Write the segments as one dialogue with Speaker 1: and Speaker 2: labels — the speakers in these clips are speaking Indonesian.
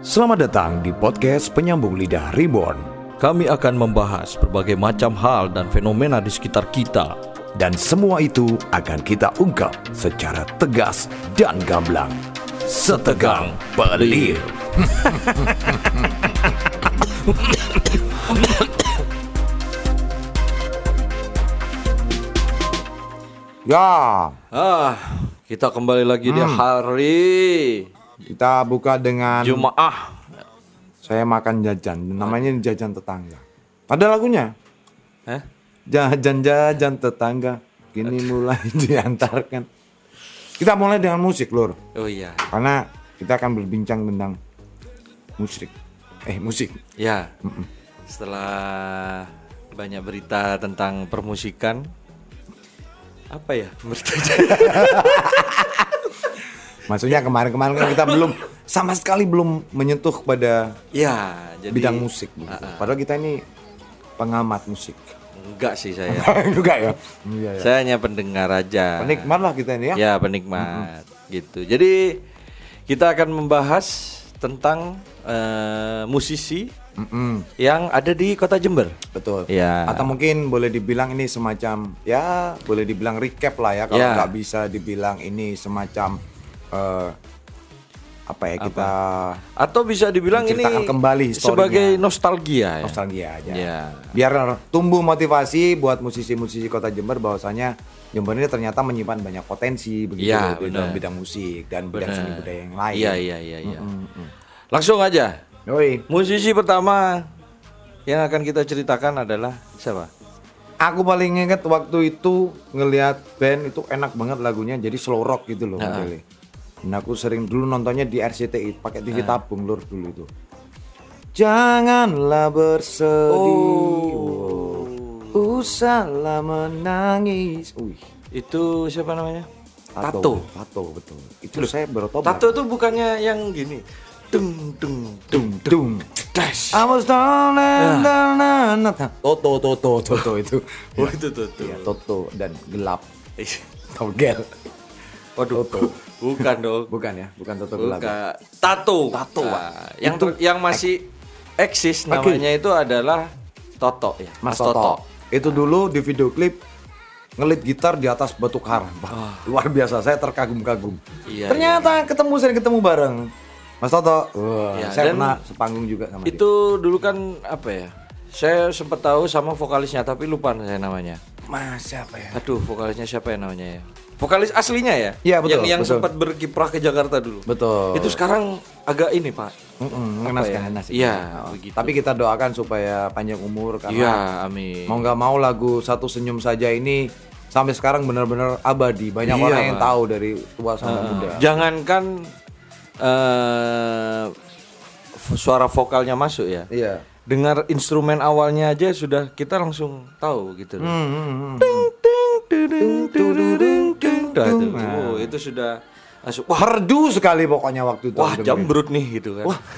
Speaker 1: Selamat datang di podcast Penyambung Lidah Reborn.
Speaker 2: Kami akan membahas berbagai macam hal dan fenomena di sekitar kita.
Speaker 1: Dan semua itu akan kita ungkap secara tegas dan gamblang. Setegang pelir.
Speaker 3: Ya,
Speaker 2: Kita kembali lagi di hari
Speaker 3: kita buka dengan
Speaker 2: Jumaah.
Speaker 3: saya makan jajan. Namanya jajan tetangga. Ada lagunya. Jajan tetangga kini mulai diantarkan. Kita mulai dengan musik, Lur.
Speaker 2: Oh iya.
Speaker 3: Karena kita akan berbincang tentang musik. Musik.
Speaker 2: Ya. Setelah banyak berita tentang permusikan, apa ya beritanya?
Speaker 3: Maksudnya kemarin-kemarin kan kita sama sekali belum menyentuh pada
Speaker 2: Ya, jadi
Speaker 3: bidang musik. Gitu. Padahal kita ini pengamat musik.
Speaker 2: enggak sih saya.
Speaker 3: Juga ya. Iya, ya.
Speaker 2: Saya hanya pendengar aja.
Speaker 3: Penikmat lah kita ini ya.
Speaker 2: Ya, penikmat gitu. Jadi kita akan membahas tentang musisi yang ada di Kota Jember.
Speaker 3: Betul.
Speaker 2: Ya.
Speaker 3: Atau mungkin boleh dibilang ini semacam boleh dibilang recap lah ya kalau nggak bisa dibilang ini semacam kita
Speaker 2: Atau bisa dibilang ini
Speaker 3: menceritakan kembali historinya.
Speaker 2: sebagai nostalgia ya.
Speaker 3: Nostalgia aja.
Speaker 2: Ya.
Speaker 3: Biar tumbuh motivasi buat musisi-musisi Kota Jember bahwasanya Jember ini ternyata menyimpan banyak potensi begitu
Speaker 2: Ya,
Speaker 3: di dalam
Speaker 2: benar.
Speaker 3: bidang musik dan bidang seni budaya yang lain.
Speaker 2: Iya. Langsung aja.
Speaker 3: Yoi.
Speaker 2: Musisi pertama yang akan kita ceritakan adalah siapa?
Speaker 3: Aku paling inget waktu itu ngelihat band itu enak banget lagunya, jadi slow rock gitu loh modelnya. Dan aku sering dulu nontonnya di RCTI pakai TV tabung Lur dulu itu. Janganlah bersedih, usahlah menangis.
Speaker 2: Itu siapa namanya?
Speaker 3: Tato betul. Itu saya bertobat.
Speaker 2: Tato itu bukannya yang gini. Dung dash.
Speaker 3: I was down and Toto itu.
Speaker 2: Oh, itu tuh.
Speaker 3: Iya, Toto dan gelap. Togel.
Speaker 2: Waduh.
Speaker 3: Toto.
Speaker 2: Bukan dong.
Speaker 3: Bukan ya, bukan Toto gelap.
Speaker 2: Bukan. Tato.
Speaker 3: Pak.
Speaker 2: Yang masih eksis namanya itu adalah Toto ya.
Speaker 3: Mas Toto. Itu dulu di video klip ngelit gitar di atas batu karang. Luar biasa, saya terkagum-kagum.
Speaker 2: Iya,
Speaker 3: Ternyata sering ketemu bareng. Mas Toto.
Speaker 2: Ya,
Speaker 3: Saya
Speaker 2: dan
Speaker 3: pernah sepanggung juga sama dia.
Speaker 2: itu dulu kan apa ya? Saya sempat tahu sama vokalisnya tapi lupa saya namanya.
Speaker 3: Mas siapa ya?
Speaker 2: Aduh, vokalisnya siapa ya namanya ya? Vokalis aslinya ya?
Speaker 3: Iya, betul,
Speaker 2: Yang
Speaker 3: betul.
Speaker 2: sempat berkiprah ke Jakarta dulu.
Speaker 3: Betul.
Speaker 2: Itu sekarang agak ini, Pak.
Speaker 3: Mengenaskan
Speaker 2: ya? Iya, begitu.
Speaker 3: Tapi kita doakan supaya panjang umur karena
Speaker 2: Iya, amin.
Speaker 3: mau nggak mau lagu Satu Senyum Saja ini sampai sekarang benar-benar abadi. Banyak
Speaker 2: Iya,
Speaker 3: orang yang
Speaker 2: Pak.
Speaker 3: tahu dari tua sampai muda.
Speaker 2: Jangankan suara vokalnya masuk ya.
Speaker 3: Iya.
Speaker 2: Dengar instrumen awalnya aja sudah kita langsung tahu gitu loh. Oh, itu sudah masuk. Wah,
Speaker 3: Merdu sekali pokoknya waktu itu.
Speaker 2: wah jambrut nih gitu kan.
Speaker 3: Wah.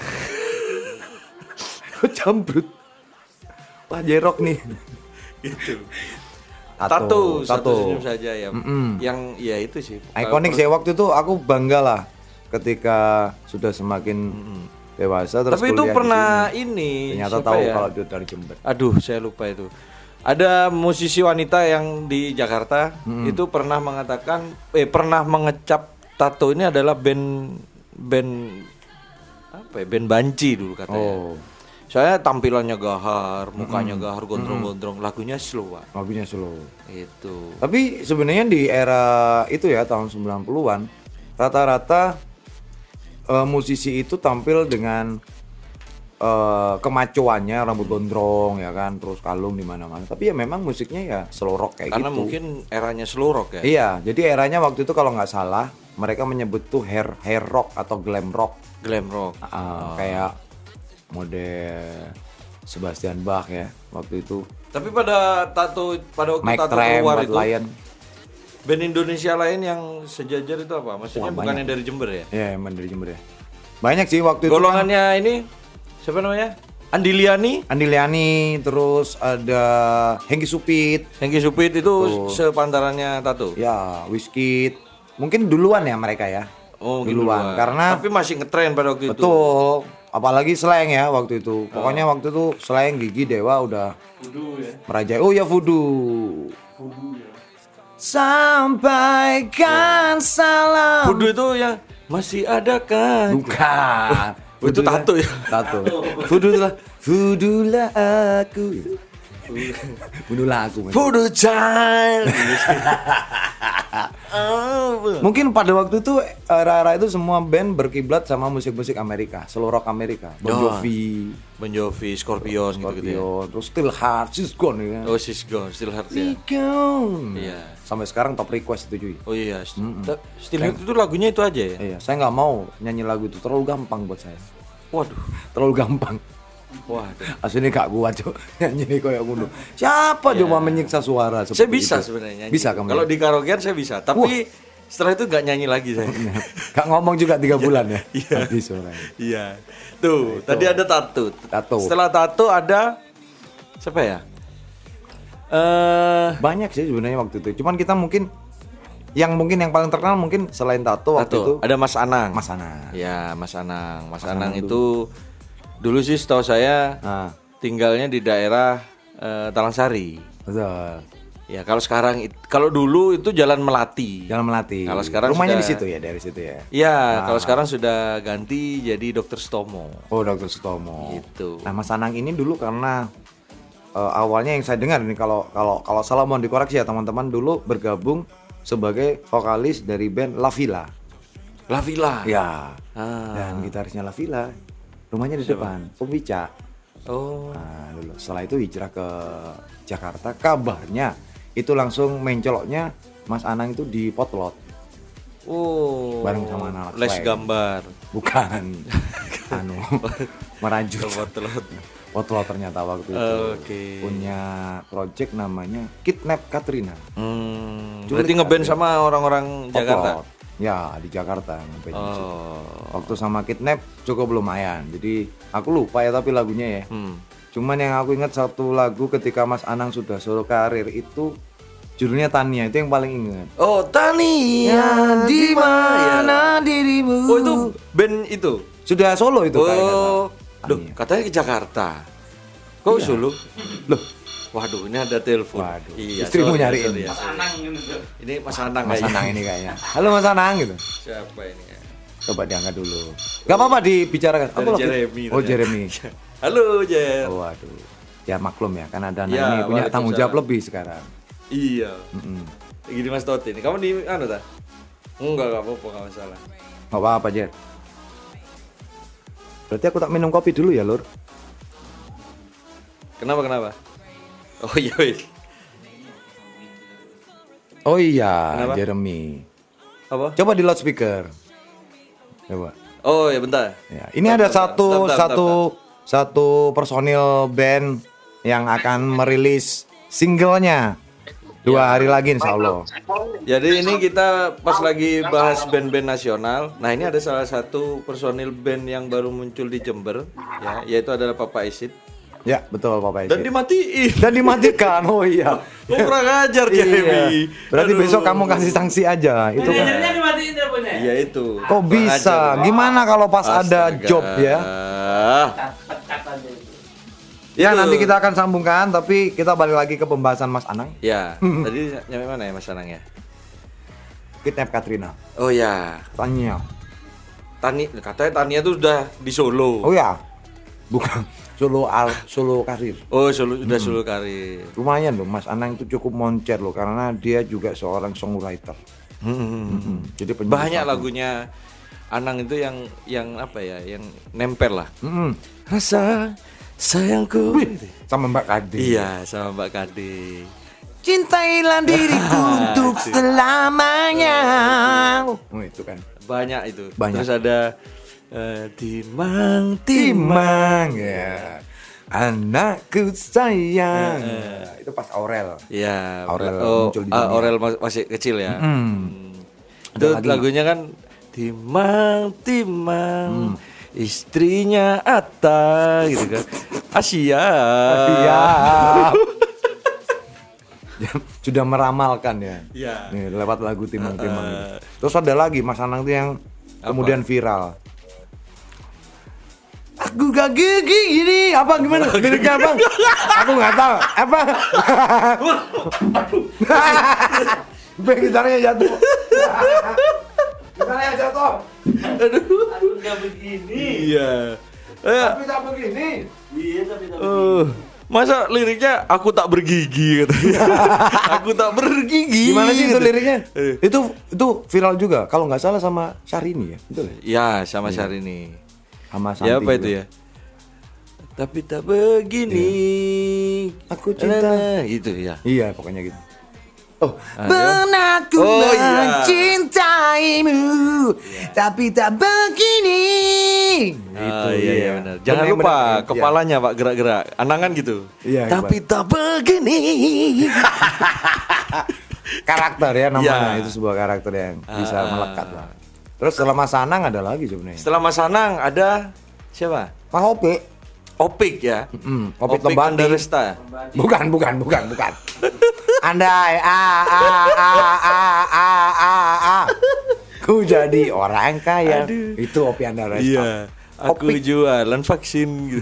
Speaker 3: Jambrut. Wah jerok nih.
Speaker 2: Gitu.
Speaker 3: Tato.
Speaker 2: Satu senyum saja ya. Yang ya itu sih.
Speaker 3: Ikonik sih waktu itu aku bangga lah ketika sudah semakin dewasa terus
Speaker 2: Tapi itu
Speaker 3: kuliah di
Speaker 2: pernah
Speaker 3: sini.
Speaker 2: ini.
Speaker 3: Ternyata
Speaker 2: siapa
Speaker 3: tahu
Speaker 2: ya?
Speaker 3: kalau dia dari Jember.
Speaker 2: Aduh, saya lupa itu. Ada musisi wanita yang di Jakarta itu pernah mengatakan pernah mengecap Tato ini adalah band apa ya? Band banci dulu katanya.
Speaker 3: Oh.
Speaker 2: Soalnya tampilannya gahar, mukanya gahar, gondrong-gondrong, lagunya slow, Pak.
Speaker 3: Lagunya slow.
Speaker 2: Itu.
Speaker 3: Tapi sebenarnya di era itu ya tahun 90-an rata-rata musisi itu tampil dengan kemacoannya, rambut gondrong ya kan, terus kalung di mana-mana. Tapi ya memang musiknya ya slow rock kayak
Speaker 2: Karena
Speaker 3: gitu.
Speaker 2: mungkin eranya slow rock ya.
Speaker 3: Iya, jadi eranya waktu itu kalau nggak salah mereka menyebut tuh hair rock atau glam rock.
Speaker 2: Glam rock.
Speaker 3: Kayak model Sebastian Bach ya waktu itu.
Speaker 2: Tapi pada waktu
Speaker 3: Mike
Speaker 2: Tato
Speaker 3: Tram,
Speaker 2: keluar
Speaker 3: Bad
Speaker 2: itu
Speaker 3: Lion.
Speaker 2: band Indonesia lain yang sejajar itu apa? Maksudnya
Speaker 3: Wah,
Speaker 2: bukannya
Speaker 3: banyak.
Speaker 2: dari Jember ya?
Speaker 3: Ya, emang dari Jember ya. Banyak sih waktu itu.
Speaker 2: Golongannya ini siapa namanya? Andi Liani,
Speaker 3: Andi Liani, terus ada Hengki Supit,
Speaker 2: Hengki Supit itu sepantarannya Tato.
Speaker 3: ya Wizkid. Mungkin duluan ya mereka ya.
Speaker 2: Oh,
Speaker 3: duluan. Karena
Speaker 2: tapi masih ngetren pada waktu itu.
Speaker 3: betul. apalagi slang ya waktu itu. Pokoknya waktu itu slang Gigi Dewa udah
Speaker 2: Voodoo ya.
Speaker 3: merajai. Oh ya voodoo.
Speaker 2: Ya.
Speaker 3: Sampaikan salam.
Speaker 2: Voodoo itu yang masih ada kan?
Speaker 3: Bukan.
Speaker 2: Itu tato ya?
Speaker 3: Tato. Voodoo lah aku. Voodoo lah aku.
Speaker 2: Voodoo child.
Speaker 3: Mungkin pada waktu itu era-era itu semua band berkiblat sama musik-musik Amerika, slow rock Amerika. Bon Jovi,
Speaker 2: Bon Jovi, Scorpion gitu-gitu ya.
Speaker 3: Scorpion, terus Still Heart, She's Gone ya.
Speaker 2: Oh, She's Gone, Still Heart ya.
Speaker 3: Gone.
Speaker 2: Iya.
Speaker 3: Sampai sekarang top request itu cuy.
Speaker 2: Oh iya, Still Heart itu lagunya itu aja ya?
Speaker 3: Iya, saya nggak mau nyanyi lagu itu, terlalu gampang buat saya.
Speaker 2: Waduh.
Speaker 3: Terlalu gampang.
Speaker 2: Waduh.
Speaker 3: Aslinya gak kuat cok nyanyi kayak ngono. Siapa coba menyiksa suara seperti
Speaker 2: Saya bisa
Speaker 3: itu?
Speaker 2: sebenarnya nyanyi.
Speaker 3: Bisa kamu.
Speaker 2: Kalau di karaokean saya bisa, tapi setelah itu nggak nyanyi lagi saya.
Speaker 3: Gak ngomong juga 3 bulan ya.
Speaker 2: Iya.
Speaker 3: Habis suaranya.
Speaker 2: Iya. Tuh, tadi ada tato.
Speaker 3: Tato.
Speaker 2: Setelah tato ada siapa ya?
Speaker 3: Banyak sih sebenarnya waktu itu. Cuman kita mungkin yang paling terkenal mungkin selain tato waktu itu
Speaker 2: ada Mas Anang.
Speaker 3: Mas Anang.
Speaker 2: Ya, Mas Anang. Mas Anang itu dulu sih setahu saya tinggalnya di daerah Talangsari.
Speaker 3: Betul.
Speaker 2: Ya, kalau dulu itu Jalan Melati.
Speaker 3: Jalan Melati.
Speaker 2: Kalau sekarang
Speaker 3: rumahnya
Speaker 2: sudah-
Speaker 3: di situ ya, dari situ ya.
Speaker 2: Iya, kalau sekarang sudah ganti jadi Dokter Stomo.
Speaker 3: Oh, Dr. Sutomo.
Speaker 2: Gitu.
Speaker 3: Nah, Mas Anang ini dulu karena awalnya yang saya dengar ini kalau salah mohon dikoreksi ya teman-teman, dulu bergabung sebagai vokalis dari band La Villa.
Speaker 2: La Villa.
Speaker 3: Ya.
Speaker 2: Ah.
Speaker 3: Dan gitarisnya La Villa rumahnya di depan, Om Wica.
Speaker 2: Oh.
Speaker 3: Nah, dulu setelah itu hijrah ke Jakarta, kabarnya itu langsung mencoloknya Mas Anang itu di Potlot.
Speaker 2: Oh.
Speaker 3: Bareng sama anak
Speaker 2: les
Speaker 3: swag.
Speaker 2: gambar.
Speaker 3: Bukan. Merajut.
Speaker 2: Telot.
Speaker 3: Potlot ternyata waktu itu.
Speaker 2: Oke.
Speaker 3: Punya project namanya Kidnap Katrina.
Speaker 2: Berarti ngeband sama orang-orang Jakarta.
Speaker 3: Potlot. Ya, di Jakarta ngeband musik.
Speaker 2: Oh.
Speaker 3: Waktu sama Kidnap cukup lumayan. Jadi aku lupa ya tapi lagunya ya. Cuman yang aku ingat satu lagu ketika Mas Anang sudah solo karir itu judulnya Tania, itu yang paling ingat.
Speaker 2: Oh, Tania, di mana
Speaker 3: dirimu?
Speaker 2: Oh, itu band itu.
Speaker 3: Sudah solo itu kayaknya.
Speaker 2: Oh,
Speaker 3: Tania.
Speaker 2: duh, katanya ke Jakarta. Kok solo?
Speaker 3: Loh,
Speaker 2: Waduh, ini ada telepon.
Speaker 3: Waduh.
Speaker 2: Iya,
Speaker 3: Istrimu
Speaker 2: sorry,
Speaker 3: nyariin.
Speaker 2: sorry ya, sorry. Ini Mas Anang
Speaker 3: Mas
Speaker 2: kayaknya.
Speaker 3: Anang ini kayaknya. Halo Mas Anang gitu.
Speaker 2: Siapa ini ya?
Speaker 3: Coba diangkat dulu. Gak apa-apa dibicarakan.
Speaker 2: Dari
Speaker 3: Apa lagi?
Speaker 2: Jeremy.
Speaker 3: Oh, Jeremy.
Speaker 2: Halo, Jer.
Speaker 3: Oh, waduh. Ya maklum ya, kan ada anak
Speaker 2: Ya,
Speaker 3: ini punya tanggung jawab
Speaker 2: waalaikumsalam.
Speaker 3: lebih sekarang.
Speaker 2: Iya. Gini Mas Toti nih. Kamu di anu ta? Enggak apa-apa, enggak masalah.
Speaker 3: Gak apa-apa, Jer. Berarti aku tak minum kopi dulu ya, Lur.
Speaker 2: Kenapa? Oh iya, wis.
Speaker 3: Oh iya,
Speaker 2: Kenapa?
Speaker 3: Jeremy.
Speaker 2: Apa?
Speaker 3: Coba di loudspeaker. Coba.
Speaker 2: Oh ya bentar.
Speaker 3: Ya, ini ada
Speaker 2: Bentar.
Speaker 3: satu personil band yang akan merilis singlenya 2 hari lagi insya Allah.
Speaker 2: Jadi ini kita pas lagi bahas band-band nasional. Nah ini ada salah satu personil band yang baru muncul di Jember, ya, yaitu adalah Papa Isid.
Speaker 3: Ya betul Papa
Speaker 2: Dan
Speaker 3: Isid.
Speaker 2: dimatiin.
Speaker 3: Dan dimatikan. Oh iya.
Speaker 2: Oh, kurang ajar Jeremy.
Speaker 3: Iya. Berarti
Speaker 2: Aduh.
Speaker 3: besok kamu kasih sanksi aja. Itu kan.
Speaker 4: Manajernya dimatiin teleponnya.
Speaker 2: Iya itu.
Speaker 3: Kok
Speaker 2: Kurang
Speaker 3: bisa?
Speaker 2: ajar.
Speaker 3: Gimana kalau pas ada
Speaker 2: Astaga.
Speaker 3: job ya?
Speaker 4: Pecat aja itu.
Speaker 3: Ya
Speaker 2: Itu.
Speaker 3: nanti kita akan sambungkan, tapi kita balik lagi ke pembahasan Mas Anang.
Speaker 2: Ya, tadi nyampe mana ya Mas Anang ya?
Speaker 3: Kidnap Katrina.
Speaker 2: Oh ya,
Speaker 3: Tanya.
Speaker 2: katanya Tania tuh udah di Solo.
Speaker 3: Oh ya. Bukan solo karir.
Speaker 2: Oh, sudah Solo karir.
Speaker 3: Lumayan loh, Mas Anang itu cukup moncer loh, karena dia juga seorang songwriter. Jadi penyanyi
Speaker 2: Banyak
Speaker 3: lagu.
Speaker 2: lagunya Anang itu yang apa ya, yang nempel lah.
Speaker 3: Mm-mm.
Speaker 2: Rasa sayangku.
Speaker 3: Sama Mbak Kade.
Speaker 2: Iya, sama Mbak Kade.
Speaker 3: Cintailah diriku untuk selamanya. Oh itu kan.
Speaker 2: Banyak itu.
Speaker 3: Banyak.
Speaker 2: Terus ada Timang.
Speaker 3: Timang ya. Anakku sayang. Itu pas Aurel.
Speaker 2: Iya,
Speaker 3: Aurel
Speaker 2: oh,
Speaker 3: muncul di dunia.
Speaker 2: Aurel masih kecil ya.
Speaker 3: Ada
Speaker 2: Itu
Speaker 3: lagi.
Speaker 2: lagunya kan Timang, istrinya Atta gitu kan. Asia.
Speaker 3: Iya. Ya, sudah meramalkan ya.
Speaker 2: Iya.
Speaker 3: Nih, lewat lagu Timang-Timang ini. Terus ada lagi Mas Anang tuh yang kemudian viral. Aku gak gigi gini. Apa gimana? Liriknya apa? Aku nggak tahu. Apa? Gitarnya jatuh. Gitarnya jatuh.
Speaker 4: Aku nggak begini.
Speaker 2: Iya.
Speaker 3: Tapi tak begini.
Speaker 4: Iya tapi tak begini.
Speaker 2: Masa liriknya aku tak bergigi katanya. Aku tak bergigi.
Speaker 3: Gimana sih itu liriknya?
Speaker 2: Eh.
Speaker 3: Itu viral juga. Kalau nggak salah sama Syahrini ya. Betul ya?
Speaker 2: Ya, sama Syahrini.
Speaker 3: Sama Santi.
Speaker 2: Ya apa itu
Speaker 3: juga.
Speaker 2: ya? Tapi tak begini.
Speaker 3: Aku cinta.
Speaker 2: Gitu ya.
Speaker 3: Iya, pokoknya gitu. Oh,
Speaker 2: Ayo.
Speaker 3: pernah ku
Speaker 2: Oh, iya.
Speaker 3: mencintaimu, tapi tak begini.
Speaker 2: Oh, iya benar. Jangan
Speaker 3: Benar,
Speaker 2: lupa
Speaker 3: benar.
Speaker 2: kepalanya Pak gerak-gerak. Anangan gitu.
Speaker 3: Iya,
Speaker 2: Tapi tak begini.
Speaker 3: Karakter ya namanya,
Speaker 2: Iya.
Speaker 3: itu sebuah karakter yang bisa melekat lah. Terus setelah Mas Anang ada lagi sebenarnya.
Speaker 2: Setelah Mas Anang ada siapa?
Speaker 3: Mas Opik.
Speaker 2: Opik ya.
Speaker 3: Opik Tembati.
Speaker 2: Andaresta.
Speaker 3: Bukan. Andai ku jadi orang kaya.
Speaker 2: Aduh.
Speaker 3: Itu Opik Andaresta.
Speaker 2: Iya. Aku
Speaker 3: Opik.
Speaker 2: jualan vaksin gitu.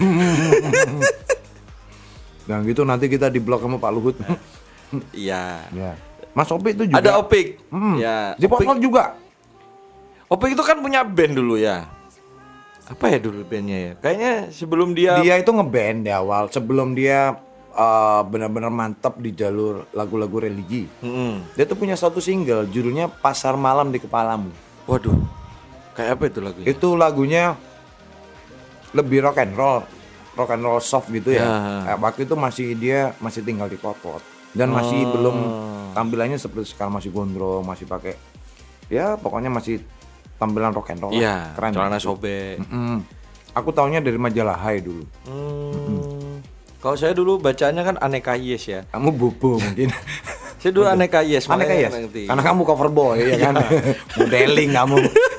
Speaker 3: Nah gitu nanti kita di blog sama Pak Luhut.
Speaker 2: Iya.
Speaker 3: Ya. Mas Opik itu juga.
Speaker 2: Ada Opik.
Speaker 3: Hmm.
Speaker 2: Ya.
Speaker 3: Di Potlot juga.
Speaker 2: Opik itu kan punya band dulu ya. Apa ya dulu bandnya ya? Kayaknya sebelum dia
Speaker 3: Dia itu ngeband di awal sebelum dia benar-benar mantap di jalur lagu-lagu religi.
Speaker 2: Mm-mm.
Speaker 3: Dia tuh punya satu single judulnya Pasar Malam di Kepalamu.
Speaker 2: Waduh. Kayak apa itu lagunya?
Speaker 3: Itu lagunya lebih rock and roll soft gitu ya. Waktu itu dia masih tinggal di Potlot dan masih belum tampilannya seperti sekarang, masih gondrong, masih pakai ya pokoknya masih tampilan rock and roll.
Speaker 2: Iya,
Speaker 3: Keren.
Speaker 2: celana
Speaker 3: gitu.
Speaker 2: sobek.
Speaker 3: Aku taunya dari majalah Hai dulu.
Speaker 2: Kalau saya dulu bacanya kan Aneka Yes ya.
Speaker 3: Kamu bobo mungkin.
Speaker 2: Saya dulu Aneka Yes.
Speaker 3: Aneh
Speaker 2: makanya
Speaker 3: ya?
Speaker 2: ngerti.
Speaker 3: Karena kamu cover boy ya kan. Modeling kamu.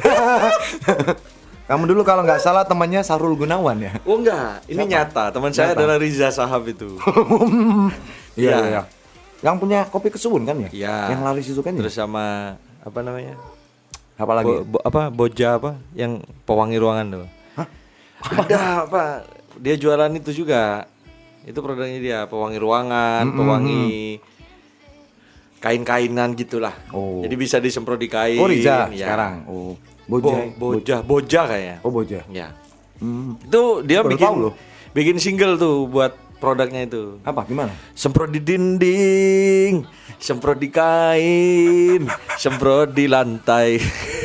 Speaker 3: Kamu dulu kalau nggak salah temannya Sarul Gunawan ya.
Speaker 2: Oh enggak, ini nyata. Teman saya
Speaker 3: Nyata.
Speaker 2: adalah Riza Sahab itu.
Speaker 3: Iya. Yang punya kopi kesuwun kan ya?
Speaker 2: Iya.
Speaker 3: Yang laris itu kan ya?
Speaker 2: Terus sama apa namanya?
Speaker 3: Apa lagi?
Speaker 2: Boja apa? Yang pewangi ruangan tuh.
Speaker 3: Hah?
Speaker 2: Ada apa? Dia jualan itu juga. Itu produknya dia, pewangi ruangan, pewangi kain-kainan gitulah.
Speaker 3: Oh.
Speaker 2: Jadi bisa disemprot di kain.
Speaker 3: Oh Riza
Speaker 2: ya.
Speaker 3: sekarang. Oh.
Speaker 2: Boja kayaknya.
Speaker 3: Oh Boja.
Speaker 2: Ya. Itu dia
Speaker 3: Baru
Speaker 2: bikin
Speaker 3: tahu loh.
Speaker 2: bikin single tuh buat produknya itu.
Speaker 3: Apa gimana?
Speaker 2: Semprot di dinding, semprot di kain, semprot di lantai.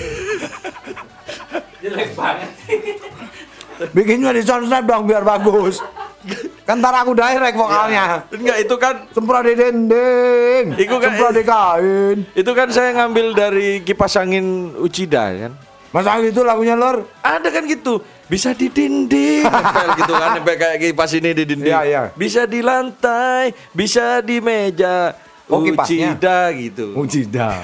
Speaker 4: Jelek banget.
Speaker 3: Bikinnya di sound dong biar bagus. Kan ntar aku direct vokalnya.
Speaker 2: Enggak, itu kan
Speaker 3: Semprot di dinding.
Speaker 2: Iku kan-
Speaker 3: Semprot di kain.
Speaker 2: itu kan saya ngambil dari kipas angin Uchida kan.
Speaker 3: Masa gitu lagunya Lor?
Speaker 2: Ada kan gitu. Bisa di dinding, nempel gitu kan, nempel kayak kipas ini di dinding.
Speaker 3: Iya, iya.
Speaker 2: Bisa di lantai, bisa di meja.
Speaker 3: Oh, kipasnya.
Speaker 2: Uchida gitu.
Speaker 3: Mujida.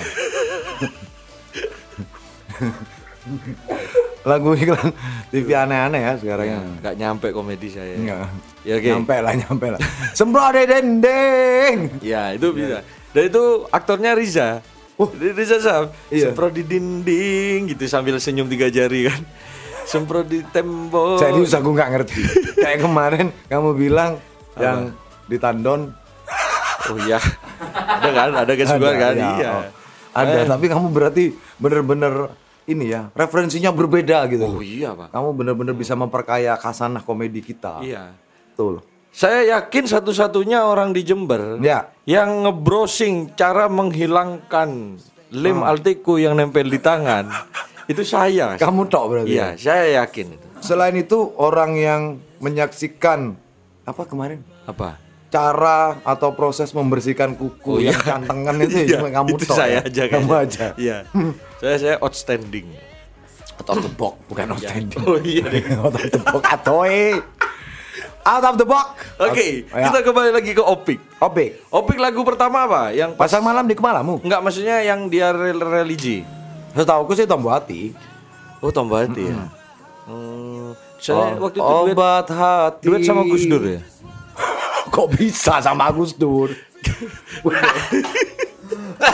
Speaker 3: Lagu iklan TV aneh-aneh ya sekarang ya.
Speaker 2: Enggak nyampe komedi saya.
Speaker 3: Enggak.
Speaker 2: Ya oke.
Speaker 3: Nyampe lah. Semprot di dinding.
Speaker 2: Ya itu bisa. Dan itu aktornya Riza. Riza Sahab.
Speaker 3: Iya.
Speaker 2: Semprot di dinding gitu sambil senyum 3 jari kan. Semprot di tembok.
Speaker 3: Serius aku nggak ngerti. Kayak kemarin kamu bilang yang di Tandon.
Speaker 2: Oh iya. Ada kan juga kan?
Speaker 3: ya.
Speaker 2: Iya.
Speaker 3: Oh. Ada, tapi kamu berarti bener-bener ini ya, referensinya berbeda gitu.
Speaker 2: Oh iya, Pak.
Speaker 3: Kamu bener-bener bisa memperkaya khasanah komedi kita.
Speaker 2: Iya.
Speaker 3: Betul.
Speaker 2: Saya yakin satu-satunya orang di Jember
Speaker 3: Ya.
Speaker 2: yang nge-browsing cara menghilangkan lem Altiku yang nempel di tangan. Itu saya.
Speaker 3: Kamu tok berarti.
Speaker 2: Iya, saya yakin itu.
Speaker 3: Selain itu orang yang menyaksikan apa kemarin?
Speaker 2: Apa?
Speaker 3: Cara atau proses membersihkan kuku yang cantengan itu
Speaker 2: Iya,
Speaker 3: cuma kamu
Speaker 2: itu
Speaker 3: tok.
Speaker 2: saya
Speaker 3: ya?
Speaker 2: aja
Speaker 3: Kamu
Speaker 2: kayaknya.
Speaker 3: aja.
Speaker 2: Iya. Saya outstanding.
Speaker 3: Out of the box, bukan outstanding.
Speaker 2: Oh iya deh.
Speaker 3: Out of the box atoy. Out of the box.
Speaker 2: Oke,
Speaker 3: Ya.
Speaker 2: kita kembali lagi ke Opik.
Speaker 3: Opik.
Speaker 2: Opik lagu pertama apa? Yang pas
Speaker 3: Pasang malam di kepalamu.
Speaker 2: enggak, maksudnya yang dia religi.
Speaker 3: Setauku sih Tombo Hati.
Speaker 2: Oh, Tombol Hati ya. Saya waktu itu
Speaker 3: Obat hati.
Speaker 2: duet sama Gus Dur ya.
Speaker 3: Kok bisa sama Gus Dur?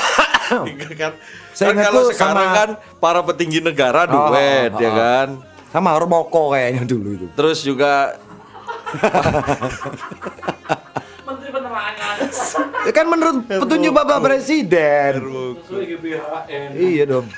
Speaker 2: kan,
Speaker 3: Saya
Speaker 2: kan
Speaker 3: ingat
Speaker 2: kalau
Speaker 3: tuh
Speaker 2: sekarang
Speaker 3: sama-
Speaker 2: kan para petinggi negara duet ya kan.
Speaker 3: Sama Romboko kayaknya dulu itu.
Speaker 2: Terus juga
Speaker 4: Menteri Penerangan.
Speaker 3: Ya kan menurut petunjuk Bapak Presiden.
Speaker 4: Sesuai GBHN.
Speaker 3: Iya dong.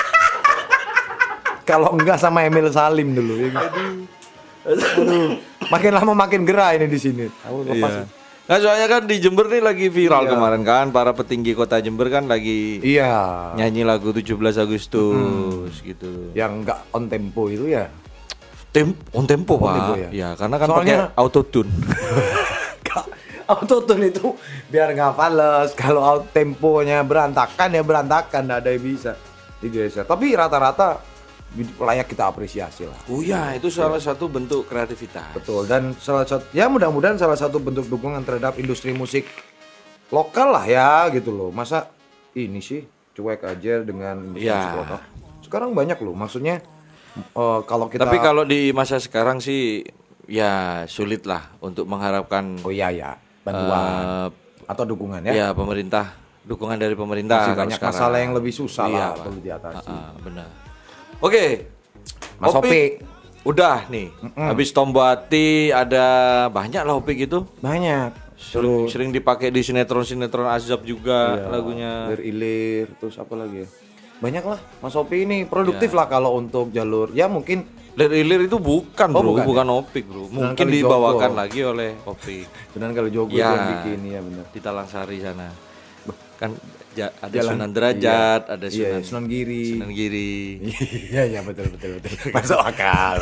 Speaker 3: Kalau enggak sama Emil Salim dulu. Ya. Aduh. Makin lama makin gerah ini di sini. Aku lepas.
Speaker 2: iya. Nah soalnya kan di Jember nih lagi viral
Speaker 3: Iya.
Speaker 2: kemarin kan, para petinggi kota Jember kan lagi
Speaker 3: Iya.
Speaker 2: nyanyi lagu 17 Agustus gitu.
Speaker 3: Yang enggak on tempo itu ya.
Speaker 2: On tempo Pak.
Speaker 3: tempo ya?
Speaker 2: Ya, karena kan
Speaker 3: Soalnya-
Speaker 2: pakai autotune.
Speaker 3: Autotune itu biar nggak fales. Kalau temponya berantakan ya berantakan, nggak ada yang bisa digeser. Tapi rata-rata layak kita apresiasi lah.
Speaker 2: Oh ya, itu salah satu bentuk kreativitas.
Speaker 3: Betul. Dan salah satu ya mudah-mudahan salah satu bentuk dukungan terhadap industri musik lokal lah ya gitu loh. Masa ini sih cuek aja dengan industri
Speaker 2: Ya.
Speaker 3: musik lokal. Sekarang banyak loh. Maksudnya kalau kita
Speaker 2: Tapi kalau di masa sekarang sih ya sulit lah untuk mengharapkan
Speaker 3: oh iya ya bantuan atau dukungan ya.
Speaker 2: ya pemerintah, dukungan dari pemerintah.
Speaker 3: Masih
Speaker 2: kalau
Speaker 3: banyak
Speaker 2: sekarang.
Speaker 3: masalah yang lebih susah
Speaker 2: Iya,
Speaker 3: lah
Speaker 2: Pak.
Speaker 3: perlu diatasi.
Speaker 2: Benar. Oke.
Speaker 3: Mas Opik.
Speaker 2: Udah nih. Habis Tombati ada banyak lah Opik itu.
Speaker 3: Banyak.
Speaker 2: Sering dipakai di sinetron-sinetron Azab juga
Speaker 3: Iya,
Speaker 2: lagunya.
Speaker 3: Ilir, terus apa lagi ya? Banyak lah. Mas Opi ini produktif lah kalau untuk jalur. Ya mungkin
Speaker 2: Lir itu bukan
Speaker 3: Oh,
Speaker 2: bro,
Speaker 3: bukan
Speaker 2: bukan Opik bro. Mungkin
Speaker 3: kali
Speaker 2: dibawakan
Speaker 3: Joko.
Speaker 2: lagi oleh Opik
Speaker 3: Sunan Kalijogo
Speaker 2: Ya.
Speaker 3: yang bikin ya benar.
Speaker 2: di Talangsari sana. Kan ada
Speaker 3: Jalan-
Speaker 2: Sunan Derajat, ada
Speaker 3: Iya,
Speaker 2: Sunan
Speaker 3: Sunan Giri.
Speaker 2: Sunan Giri.
Speaker 3: Iya, iya betul. Masuk akal.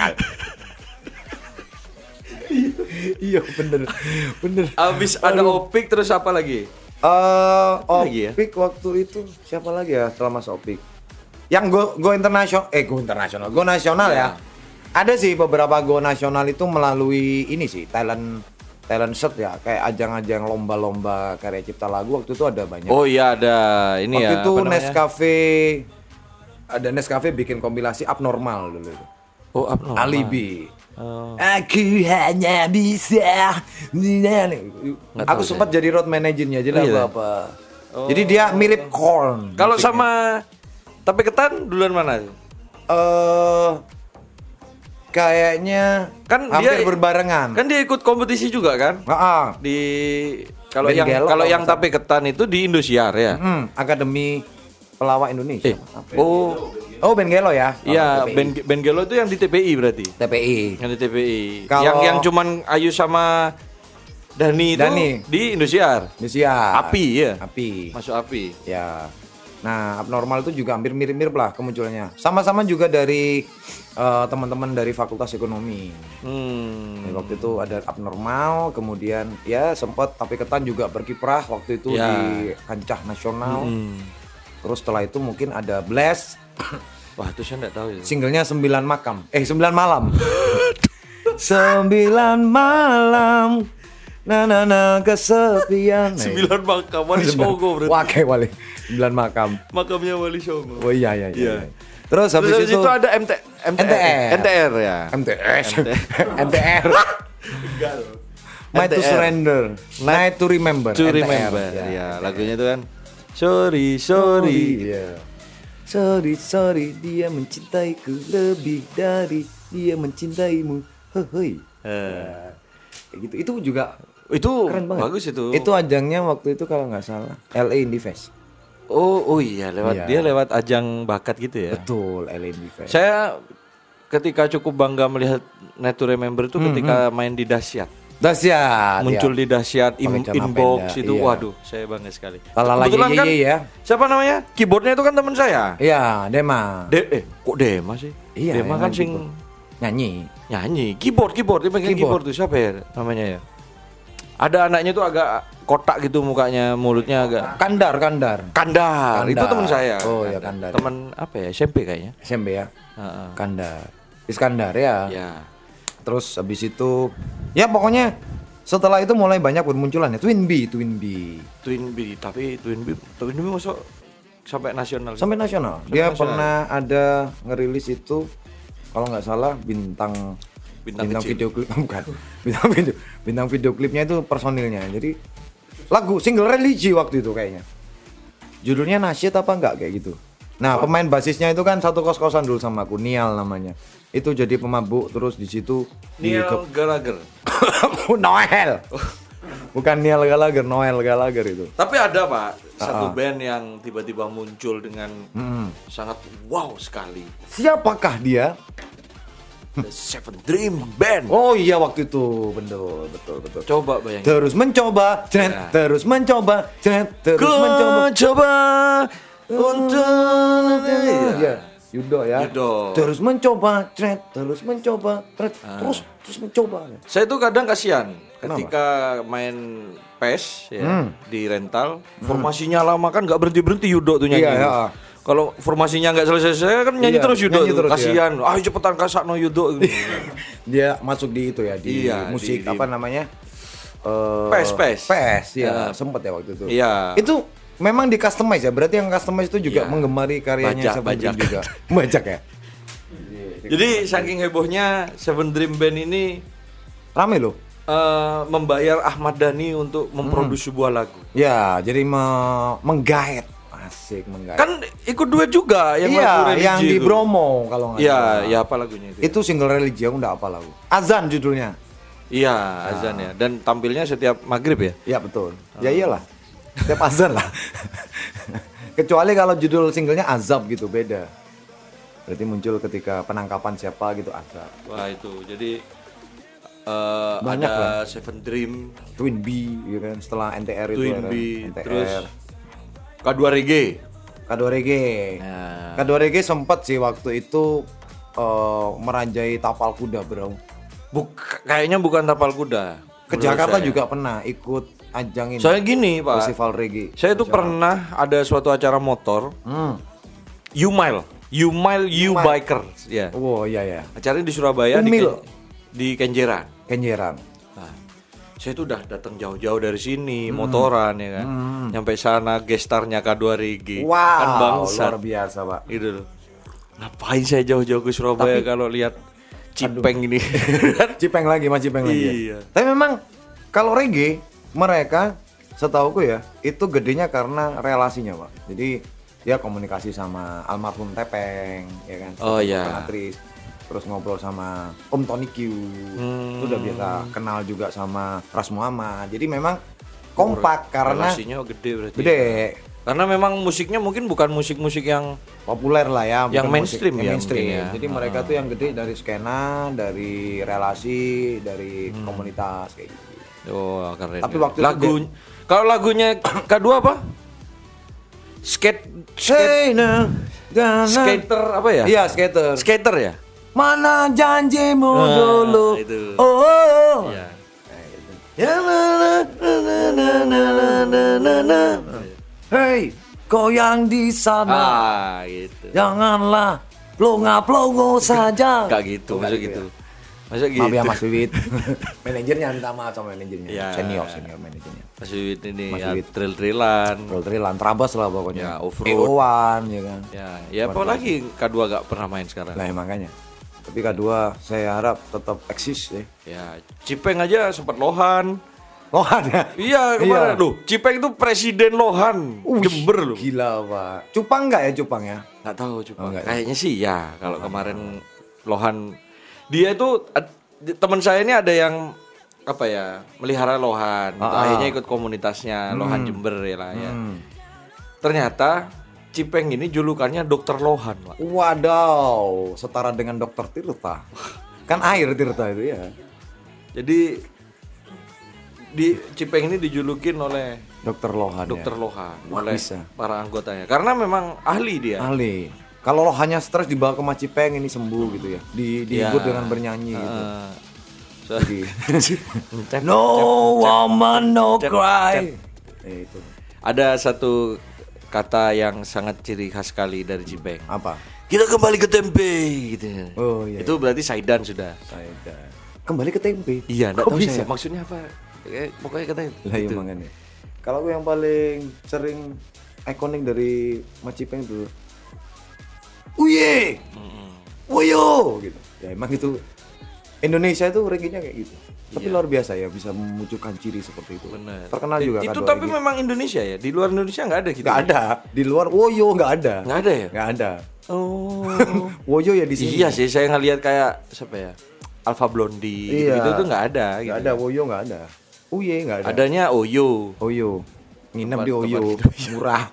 Speaker 3: Iya bener.
Speaker 2: Abis ada Opik terus apa lagi?
Speaker 3: Opik
Speaker 2: lagi ya?
Speaker 3: waktu itu siapa lagi ya setelah Mas Opik? Yang go internasional, go nasional ya. Ada sih beberapa go nasional itu melalui ini sih talent search ya, kayak ajang-ajang lomba-lomba karya cipta lagu waktu itu ada banyak.
Speaker 2: Oh iya ada ini
Speaker 3: waktu
Speaker 2: ya.
Speaker 3: itu
Speaker 2: apa namanya?
Speaker 3: Nescafe bikin kompilasi abnormal dulu itu.
Speaker 2: Oh abnormal.
Speaker 3: Alibi.
Speaker 2: Oh.
Speaker 3: Aku hanya bisa. Aku
Speaker 2: tahu
Speaker 3: sempat jadi road manajernya jadi
Speaker 2: Oh, iya.
Speaker 3: apa. Jadi dia mirip Korn.
Speaker 2: Kalau sama Tape Ketan duluan mana?
Speaker 3: Kayaknya
Speaker 2: Kan
Speaker 3: hampir
Speaker 2: dia-
Speaker 3: berbarengan.
Speaker 2: Kan dia ikut kompetisi juga kan?
Speaker 3: Ah,
Speaker 2: Di kalau
Speaker 3: Ben
Speaker 2: yang
Speaker 3: Gelo
Speaker 2: kalau
Speaker 3: kalau
Speaker 2: yang
Speaker 3: nggak
Speaker 2: Tape Ketan itu di Indosiar ya.
Speaker 3: Akademi Pelawak Indonesia.
Speaker 2: Oh,
Speaker 3: Ben Gelo ya.
Speaker 2: iya
Speaker 3: TPI.
Speaker 2: Ben Gelo itu yang di TPI berarti.
Speaker 3: TPI.
Speaker 2: Yang di TPI.
Speaker 3: Kalau-
Speaker 2: Yang cuman Ayu sama Dani itu
Speaker 3: Dani.
Speaker 2: di Indosiar.
Speaker 3: Indonesia.
Speaker 2: Api ya.
Speaker 3: Api.
Speaker 2: Masuk Api.
Speaker 3: Ya. Nah, abnormal itu juga hampir mirip-mirip lah kemunculannya. Sama-sama juga dari teman-teman dari Fakultas Ekonomi. Jadi waktu itu ada abnormal, kemudian ya sempat Tape Ketan juga berkiprah waktu itu
Speaker 2: Ya.
Speaker 3: di kancah nasional. Terus setelah itu mungkin ada Blast,
Speaker 2: Wah, itu saya enggak tahu itu.
Speaker 3: singlenya 9 makam. 9 malam. 9 malam. Na kesepian.
Speaker 2: 9 makam Wali Songo berarti.
Speaker 3: Wah, kayak Wali. 9 makam.
Speaker 2: Makamnya Wali Songo.
Speaker 3: Oh iya.
Speaker 2: Iya.
Speaker 3: Terus habis
Speaker 2: Terus
Speaker 3: itu
Speaker 2: itu ada NTR ya.
Speaker 3: MTS. MTR. Night to
Speaker 2: NTR.
Speaker 3: Surrender. Night to Remember.
Speaker 2: To
Speaker 3: NTR.
Speaker 2: Remember.
Speaker 3: Ya.
Speaker 2: Ya, lagunya itu kan Sorry.
Speaker 3: Iya. Sorry, dia mencintaiku lebih dari dia mencintaimu. Hei. Kayak gitu. Itu juga
Speaker 2: Itu
Speaker 3: keren banget.
Speaker 2: bagus itu.
Speaker 3: Itu ajangnya waktu itu kalau nggak salah LA Indie Fest.
Speaker 2: Oh iya lewat
Speaker 3: Iya.
Speaker 2: dia lewat ajang bakat gitu ya.
Speaker 3: Betul, LA Indie Fest.
Speaker 2: Saya ketika cukup bangga melihat Night to Remember itu ketika main di Dahsyat.
Speaker 3: Dahsyat.
Speaker 2: Muncul di Dahsyat
Speaker 3: Pakai celana
Speaker 2: inbox
Speaker 3: pendek,
Speaker 2: itu
Speaker 3: iya.
Speaker 2: waduh, saya bangga sekali.
Speaker 3: Lala
Speaker 2: Kebetulan kan
Speaker 3: ye ya.
Speaker 2: siapa namanya? Keyboardnya itu kan teman saya.
Speaker 3: Iya, Dema.
Speaker 2: Kok Dema sih?
Speaker 3: Iya,
Speaker 2: Dema
Speaker 3: yang
Speaker 2: kan
Speaker 3: main
Speaker 2: sing
Speaker 3: Nyanyi.
Speaker 2: nyanyi, keyboard dia pegang keyboard
Speaker 3: Keyboard.
Speaker 2: tuh siapa ya namanya ya? Ada anaknya tuh agak kotak gitu mukanya, mulutnya agak Kandar. Itu teman saya.
Speaker 3: Oh ya Kandar.
Speaker 2: Teman apa ya? SMP kayaknya.
Speaker 3: SMP ya.
Speaker 2: Heeh.
Speaker 3: Kandar. Iskandar ya.
Speaker 2: Ya.
Speaker 3: Terus habis itu ya pokoknya setelah itu mulai banyak bermunculan ya Twin B.
Speaker 2: Twin B, tapi Twin B masuk sampai nasional.
Speaker 3: Sampai nasional.
Speaker 2: Sampai
Speaker 3: Dia
Speaker 2: nasional.
Speaker 3: pernah ada ngerilis itu kalau nggak salah bintang
Speaker 2: kecil.
Speaker 3: video klip bukan. Bintang video klipnya itu personilnya. Jadi lagu single religi waktu itu kayaknya. Judulnya nasyid apa enggak kayak gitu. Nah, pemain basisnya itu kan satu kos-kosan dulu sama aku, Nial namanya. Itu jadi pemabuk terus di situ
Speaker 2: Neil Gallagher.
Speaker 3: Noel. Bukan Nial Gallagher, Noel Gallagher itu.
Speaker 2: Tapi ada Pak, satu band yang tiba-tiba muncul dengan sangat wow sekali.
Speaker 3: Siapakah dia?
Speaker 2: The Seven Dream Band.
Speaker 3: Oh iya waktu itu, betul.
Speaker 2: Coba bayangin.
Speaker 3: Terus mencoba,
Speaker 2: Ya.
Speaker 3: terus mencoba, terus
Speaker 2: Ku
Speaker 3: mencoba.
Speaker 2: coba untuk
Speaker 3: Ya, Yudo ya.
Speaker 2: Yudo.
Speaker 3: Terus mencoba, terus mencoba, terus mencoba.
Speaker 2: Saya tuh kadang kasihan
Speaker 3: Kenapa?
Speaker 2: ketika main PES ya di rental, formasinya lama kan nggak berhenti Yudo tuh nyanyi.
Speaker 3: Iya, ya.
Speaker 2: Kalau formasinya nggak selesai kan nyanyi
Speaker 3: Iya,
Speaker 2: terus Yudo.
Speaker 3: nyanyi
Speaker 2: Tuh.
Speaker 3: terus, ya.
Speaker 2: Kasihan. Ah cepetan kasakno Yudo.
Speaker 3: Dia masuk di itu ya, di
Speaker 2: Iya,
Speaker 3: musik
Speaker 2: di-
Speaker 3: apa namanya?
Speaker 2: PES.
Speaker 3: Ya, sempet ya waktu itu.
Speaker 2: Iya.
Speaker 3: Itu memang di customize ya, berarti yang customize itu juga
Speaker 2: Iya.
Speaker 3: menggemari karyanya Seven Dream
Speaker 2: Bajak.
Speaker 3: juga. Bajak ya.
Speaker 2: Jadi saking hebohnya Seven Dream Band ini
Speaker 3: Rame loh.
Speaker 2: membayar Ahmad Dhani untuk memproduksi sebuah lagu.
Speaker 3: Ya, jadi menggait. Asik menggait.
Speaker 2: Kan ikut duet juga yang lagu
Speaker 3: Iya,
Speaker 2: religi
Speaker 3: yang di
Speaker 2: itu.
Speaker 3: Bromo kalau nggak
Speaker 2: Iya,
Speaker 3: salah.
Speaker 2: ya apa lagunya itu?
Speaker 3: Itu single religi, aku nggak apa lagu. Azan judulnya.
Speaker 2: Iya, azan ya. Dan tampilnya setiap maghrib ya.
Speaker 3: Ya betul. Ya iyalah. Setiap azan lah. Kecuali kalau judul singlenya Azab gitu, beda. Berarti muncul ketika penangkapan siapa gitu, Azab.
Speaker 2: Wah itu. Jadi
Speaker 3: Banyak
Speaker 2: ada Seven Dream,
Speaker 3: Twin B, ya kan? Setelah NTR itu
Speaker 2: Twin
Speaker 3: ada
Speaker 2: B,
Speaker 3: NTR.
Speaker 2: terus K2 Reggae.
Speaker 3: K2 Reggae.
Speaker 2: Nah.
Speaker 3: K2 Reggae sempat sih waktu itu meranjai tapal kuda, bro.
Speaker 2: Kayaknya bukan tapal kuda.
Speaker 3: Ke
Speaker 2: menurut
Speaker 3: Jakarta
Speaker 2: saya.
Speaker 3: juga pernah ikut ajang ini.
Speaker 2: Soalnya gini Pak,
Speaker 3: Festival Reggae.
Speaker 2: saya tuh pernah ada suatu acara motor, You Mile Biker, ya.
Speaker 3: Oh iya ya.
Speaker 2: Acaranya di Surabaya
Speaker 3: Umil.
Speaker 2: di Kenjeran.
Speaker 3: Kenjeran.
Speaker 2: Nah, saya tuh udah datang jauh-jauh dari sini, motoran ya kan. Nyampe sana gestarnya K2 Reggae.
Speaker 3: Wow,
Speaker 2: Kan bangsat.
Speaker 3: luar biasa, Pak.
Speaker 2: Gitu loh. Ngapain saya jauh-jauh ke Surabaya kalau lihat Cipeng ini.
Speaker 3: Cipeng lagi, Mas Cipeng lagi.
Speaker 2: Iya.
Speaker 3: Tapi memang kalau reggae mereka setauku ya itu gedenya karena relasinya, Pak. Jadi dia komunikasi sama almarhum Tepeng, ya kan?
Speaker 2: Oh, iya.
Speaker 3: Penatris. Terus ngobrol sama Om Tony Q. Itu udah biasa kenal juga sama Ras Muhammad. Jadi memang kompak karena
Speaker 2: relasinya gede berarti.
Speaker 3: gede.
Speaker 2: Karena memang musiknya mungkin bukan musik-musik yang
Speaker 3: Populer lah ya,
Speaker 2: Yang
Speaker 3: bukan
Speaker 2: mainstream
Speaker 3: musik,
Speaker 2: ya,
Speaker 3: mainstream.
Speaker 2: mungkin ya.
Speaker 3: Jadi mereka tuh yang gede dari skena, dari relasi, dari komunitas kayak gitu.
Speaker 2: oh keren.
Speaker 3: Tapi
Speaker 2: ya.
Speaker 3: waktu itu
Speaker 2: lagu kalau lagunya K2 apa? Skater apa ya?
Speaker 3: Iya, skater.
Speaker 2: Skater ya?
Speaker 3: Mana janjimu
Speaker 2: Nah,
Speaker 3: dulu?
Speaker 2: itu.
Speaker 3: Oh.
Speaker 2: Iya.
Speaker 3: Ya, na. Hey, kau yang di sana,
Speaker 2: Ah, gitu.
Speaker 3: janganlah plonga-plongo saja.
Speaker 2: Enggak gitu, maksud gitu. Masa gitu.
Speaker 3: Maaf ya Mas Wiwit. Manajernya minta maaf sama manajernya.
Speaker 2: Iya.
Speaker 3: Senior manajernya.
Speaker 2: Mas Wiwit ini
Speaker 3: Mas
Speaker 2: ya
Speaker 3: Wiwit.
Speaker 2: trill-trillan.
Speaker 3: Trilan Trabas lah pokoknya.
Speaker 2: Ya, off-road.
Speaker 3: EO-an ya kan.
Speaker 2: Ya apalagi K2 gak pernah main sekarang.
Speaker 3: Lah ya, makanya. Tapi K2 saya harap tetap eksis ya.
Speaker 2: Ya, Cipeng aja sempat Lohan.
Speaker 3: Lohan ya.
Speaker 2: Iya, kemarin
Speaker 3: Iya.
Speaker 2: loh. Cipeng itu presiden Lohan. Jember loh.
Speaker 3: Gila, Pak. Cupang enggak ya Cupang ya?
Speaker 2: Nggak tahu coba.
Speaker 3: Oh, nggak.
Speaker 2: Kayaknya sih ya. Kalau kemarin Lohan, dia itu teman saya ini ada yang apa ya melihara Lohan. Gitu. Akhirnya ikut komunitasnya Lohan Jember ya lah ya. Ternyata Cipeng ini julukannya Dokter Lohan, Pak.
Speaker 3: Wadaw, setara dengan Dokter Tirta. Kan air Tirta itu ya.
Speaker 2: Jadi di Cipeng ini dijulukin oleh
Speaker 3: Dokter Lohan.
Speaker 2: Dokter
Speaker 3: ya.
Speaker 2: Lohan
Speaker 3: Wah,
Speaker 2: oleh
Speaker 3: bisa.
Speaker 2: para anggotanya. Karena memang ahli dia.
Speaker 3: Ahli. Kalau Lohannya stres dibawa ke Macipeng ini sembuh gitu ya. Dihibur
Speaker 2: Ya.
Speaker 3: dengan bernyanyi gitu.
Speaker 2: Jadi
Speaker 3: No woman no cry. Itu.
Speaker 2: ada satu kata yang sangat ciri khas sekali dari Cipeng.
Speaker 3: Apa?
Speaker 2: Kita kembali ke tempe gitu.
Speaker 3: Oh iya.
Speaker 2: Itu berarti Saidan sudah.
Speaker 3: Kembali ke tempe.
Speaker 2: Iya, enggak
Speaker 3: Kok
Speaker 2: tahu
Speaker 3: bisa?
Speaker 2: saya maksudnya apa. Pokoknya katanya
Speaker 3: Lah iya
Speaker 2: gitu.
Speaker 3: makanya. Kalau yang paling sering ikonik dari Macipeng itu Uye. Woyo gitu. Ya emang itu Indonesia itu reginya kayak gitu. Tapi luar biasa ya bisa memunculkan ciri seperti itu.
Speaker 2: Bener.
Speaker 3: Terkenal juga kan.
Speaker 2: Itu tapi memang Indonesia ya. Di luar Indonesia nggak ada gitu.
Speaker 3: Nggak ada. Di luar Woyo nggak ada.
Speaker 2: Nggak ada ya?
Speaker 3: Nggak ada.
Speaker 2: Oh.
Speaker 3: Woyo ya di sini.
Speaker 2: Iya sih, saya ngelihat kayak siapa ya? Alpha Blondie
Speaker 3: Iya.
Speaker 2: gitu tuh nggak ada.
Speaker 3: Nggak
Speaker 2: Gitu.
Speaker 3: ada Woyo nggak ada. Uye nggak ada.
Speaker 2: Adanya Oyo.
Speaker 3: Oyo. Nginep di
Speaker 2: Tempat
Speaker 3: Oyo.
Speaker 2: hidup.
Speaker 3: Murah.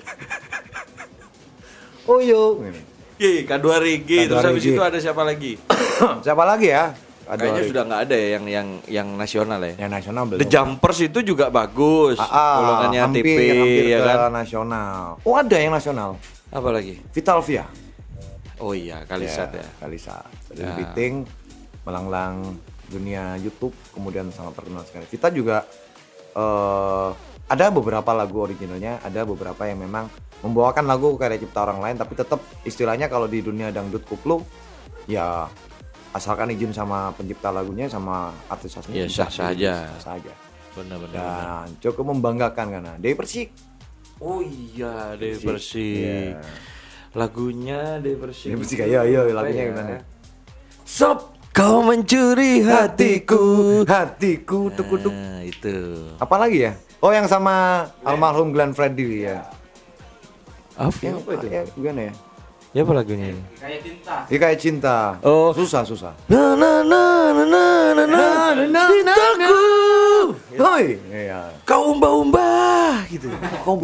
Speaker 3: Oyo.
Speaker 2: Iya, K2 Reggae. Terus
Speaker 3: K2
Speaker 2: habis
Speaker 3: Reggae.
Speaker 2: itu ada siapa lagi?
Speaker 3: Siapa lagi ya?
Speaker 2: Kayaknya sudah nggak ada ya yang nasional ya.
Speaker 3: Yang nasional belum.
Speaker 2: The Jumpers itu juga bagus. Golongannya
Speaker 3: hampir,
Speaker 2: TP
Speaker 3: hampir
Speaker 2: ya
Speaker 3: ke
Speaker 2: kan.
Speaker 3: nasional. Oh ada yang nasional.
Speaker 2: Apa lagi?
Speaker 3: Vitalvia.
Speaker 2: Oh iya, Kalisat ya.
Speaker 3: Kalisa. Dari Biting melanglang dunia YouTube, kemudian sangat terkenal sekali. Kita juga ada beberapa lagu originalnya, ada beberapa yang memang membawakan lagu karya cipta orang lain, tapi tetap istilahnya kalau di dunia dangdut koplo ya asalkan izin sama pencipta lagunya sama artis aslinya
Speaker 2: Iya, sah-sah aja.
Speaker 3: sah saja.
Speaker 2: Benar-benar.
Speaker 3: Dan cukup membanggakan karena Dewi Persik.
Speaker 2: Oh iya, Dewi Persik. Lagunya Dewi Persik.
Speaker 3: Dewi Persik ayo
Speaker 2: Apa
Speaker 3: lagunya
Speaker 2: ya?
Speaker 3: gimana?
Speaker 2: Sob, kau mencuri hatiku.
Speaker 3: Hatiku tuk-tuk.
Speaker 2: Nah, itu.
Speaker 3: Apa lagi ya? Oh yang sama almarhum Glenn Fredly ya.
Speaker 2: Apa itu?
Speaker 3: Ya, gimana ya?
Speaker 2: Ya apa lagunya ini?
Speaker 4: Kayak cinta.
Speaker 3: Ini kayak cinta.
Speaker 2: Oh.
Speaker 3: Susah.
Speaker 2: Na na na na na na na cintaku.
Speaker 3: Hoi. Iya.
Speaker 2: Kau umba-umba gitu.
Speaker 3: Kau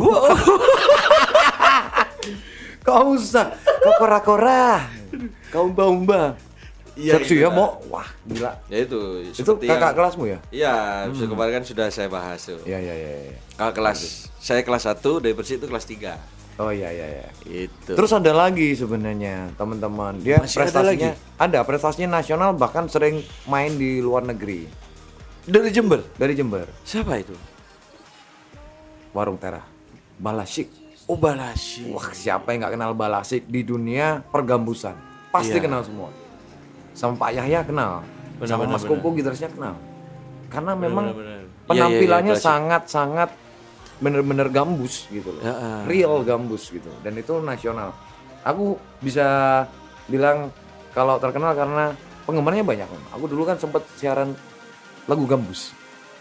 Speaker 3: Kau usah. Kau kora-kora. Kau umba-umba.
Speaker 2: Iya,
Speaker 3: Seksi
Speaker 2: itu
Speaker 3: ya,
Speaker 2: kan.
Speaker 3: Mo. Wah, gila.
Speaker 2: Ya itu.
Speaker 3: Itu
Speaker 2: seperti
Speaker 3: kakak
Speaker 2: yang-
Speaker 3: kelasmu ya?
Speaker 2: Iya, kemarin kan sudah saya bahas tuh.
Speaker 3: Iya.
Speaker 2: Kakak kelas. Saya kelas 1, Dewi Persik itu kelas 3.
Speaker 3: Oh iya.
Speaker 2: Itu.
Speaker 3: Terus ada lagi sebenarnya teman-teman. Dia
Speaker 2: Masih ada
Speaker 3: prestasinya
Speaker 2: lagi?
Speaker 3: ada prestasinya nasional bahkan sering main di luar negeri.
Speaker 2: dari Jember.
Speaker 3: Dari Jember.
Speaker 2: Siapa itu?
Speaker 3: Warung Tera. Balasik.
Speaker 2: Oh, Balasi.
Speaker 3: Wah, siapa yang nggak kenal Balasik di dunia pergambusan? Pasti
Speaker 2: Iya.
Speaker 3: kenal semua. Sama Pak Yahya kenal. Sama Mas Koko gitarisnya kenal. Karena memang
Speaker 2: benar.
Speaker 3: penampilannya
Speaker 2: Iya, klasik.
Speaker 3: sangat-sangat bener-bener gambus gitu loh.
Speaker 2: Ya,
Speaker 3: Real gambus gitu. Dan itu nasional. Aku bisa bilang kalau terkenal karena penggemarnya banyak. Aku dulu kan sempat siaran lagu gambus.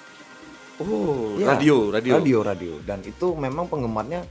Speaker 2: Oh,
Speaker 3: Iya,
Speaker 2: radio.
Speaker 3: Dan itu memang penggemarnya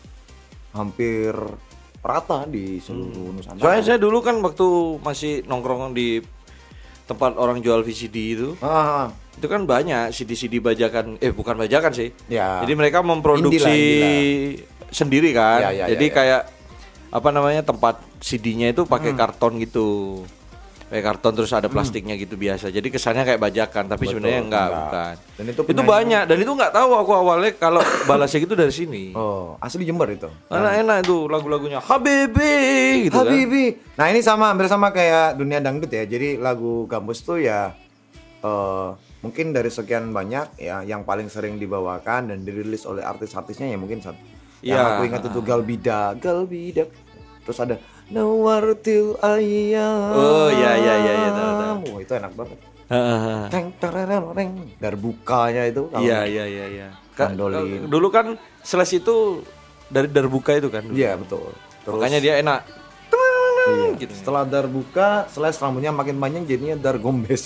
Speaker 3: hampir rata di seluruh Nusantara.
Speaker 2: Soalnya saya dulu kan waktu masih nongkrong di tempat orang jual VCD itu kan banyak CD-CD bajakan, bukan bajakan sih.
Speaker 3: Ya.
Speaker 2: Jadi mereka memproduksi
Speaker 3: Indie
Speaker 2: sendiri kan.
Speaker 3: Ya,
Speaker 2: Jadi
Speaker 3: ya.
Speaker 2: kayak apa namanya tempat CD-nya itu pakai karton gitu. Kayak karton terus ada plastiknya gitu biasa. Jadi kesannya kayak bajakan, tapi sebenarnya enggak, bukan.
Speaker 3: Dan itu
Speaker 2: itu
Speaker 3: penyanyi-
Speaker 2: banyak dan itu nggak tahu aku awalnya kalau Balasik itu dari sini.
Speaker 3: Oh, asli Jember itu.
Speaker 2: Enak itu lagu-lagunya Habibi gitu kan.
Speaker 3: Habibi. Nah, ini hampir sama kayak dunia dangdut ya. Jadi lagu gambus tuh ya mungkin dari sekian banyak ya yang paling sering dibawakan dan dirilis oleh artis-artisnya ya mungkin satu. Yang
Speaker 2: Iya.
Speaker 3: aku ingat itu Galbida. Terus ada Nawartil Ayam.
Speaker 2: Oh, iya, tahu.
Speaker 3: Oh, itu enak banget. Teng tereng Darbukanya itu kalau-
Speaker 2: Iya.
Speaker 3: Mandolin.
Speaker 2: Dulu kan Slash itu dari Darbuka itu kan. dulu.
Speaker 3: Iya, betul. Terus
Speaker 2: Makanya dia enak.
Speaker 3: iya.
Speaker 2: gitu.
Speaker 3: Setelah Darbuka, Slash rambutnya makin panjang jadinya Dargombes.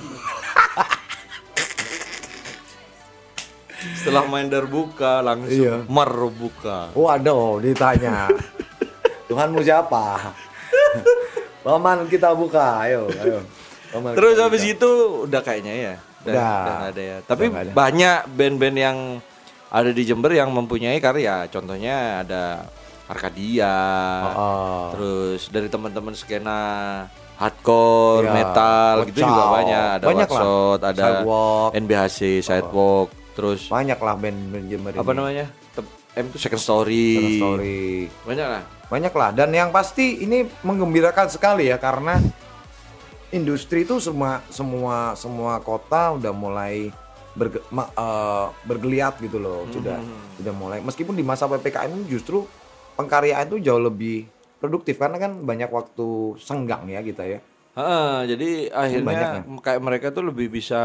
Speaker 2: Setelah main Darbuka langsung
Speaker 3: Iya.
Speaker 2: Marbuka.
Speaker 3: Waduh, ditanya. Tuhanmu siapa? Paman kita buka, ayo. Paman
Speaker 2: Terus
Speaker 3: kita
Speaker 2: habis
Speaker 3: buka.
Speaker 2: itu udah kayaknya ya. Udah nggak ada ya. Tapi
Speaker 3: nggak ada.
Speaker 2: banyak band-band yang ada di Jember yang mempunyai karya. Contohnya ada Arkadia. Terus dari teman-teman skena hardcore,
Speaker 3: Iya,
Speaker 2: metal gitu juga
Speaker 3: Wacau.
Speaker 2: banyak. Ada
Speaker 3: Banyak lah.
Speaker 2: Watshot, ada
Speaker 3: Sidewalk.
Speaker 2: NBHC, Sidewalk. Terus
Speaker 3: Banyak lah band-band Jember
Speaker 2: apa
Speaker 3: ini.
Speaker 2: namanya? M itu Second Story.
Speaker 3: Second Story.
Speaker 2: Banyak lah.
Speaker 3: Banyak lah. Dan yang pasti ini menggembirakan sekali ya karena industri itu semua kota udah mulai bergeliat gitu loh. Sudah mulai. Meskipun di masa PPKM ini justru pengkaryaan itu jauh lebih produktif karena kan banyak waktu senggang ya kita ya.
Speaker 2: Jadi akhirnya
Speaker 3: Banyak
Speaker 2: kayak mereka tuh lebih bisa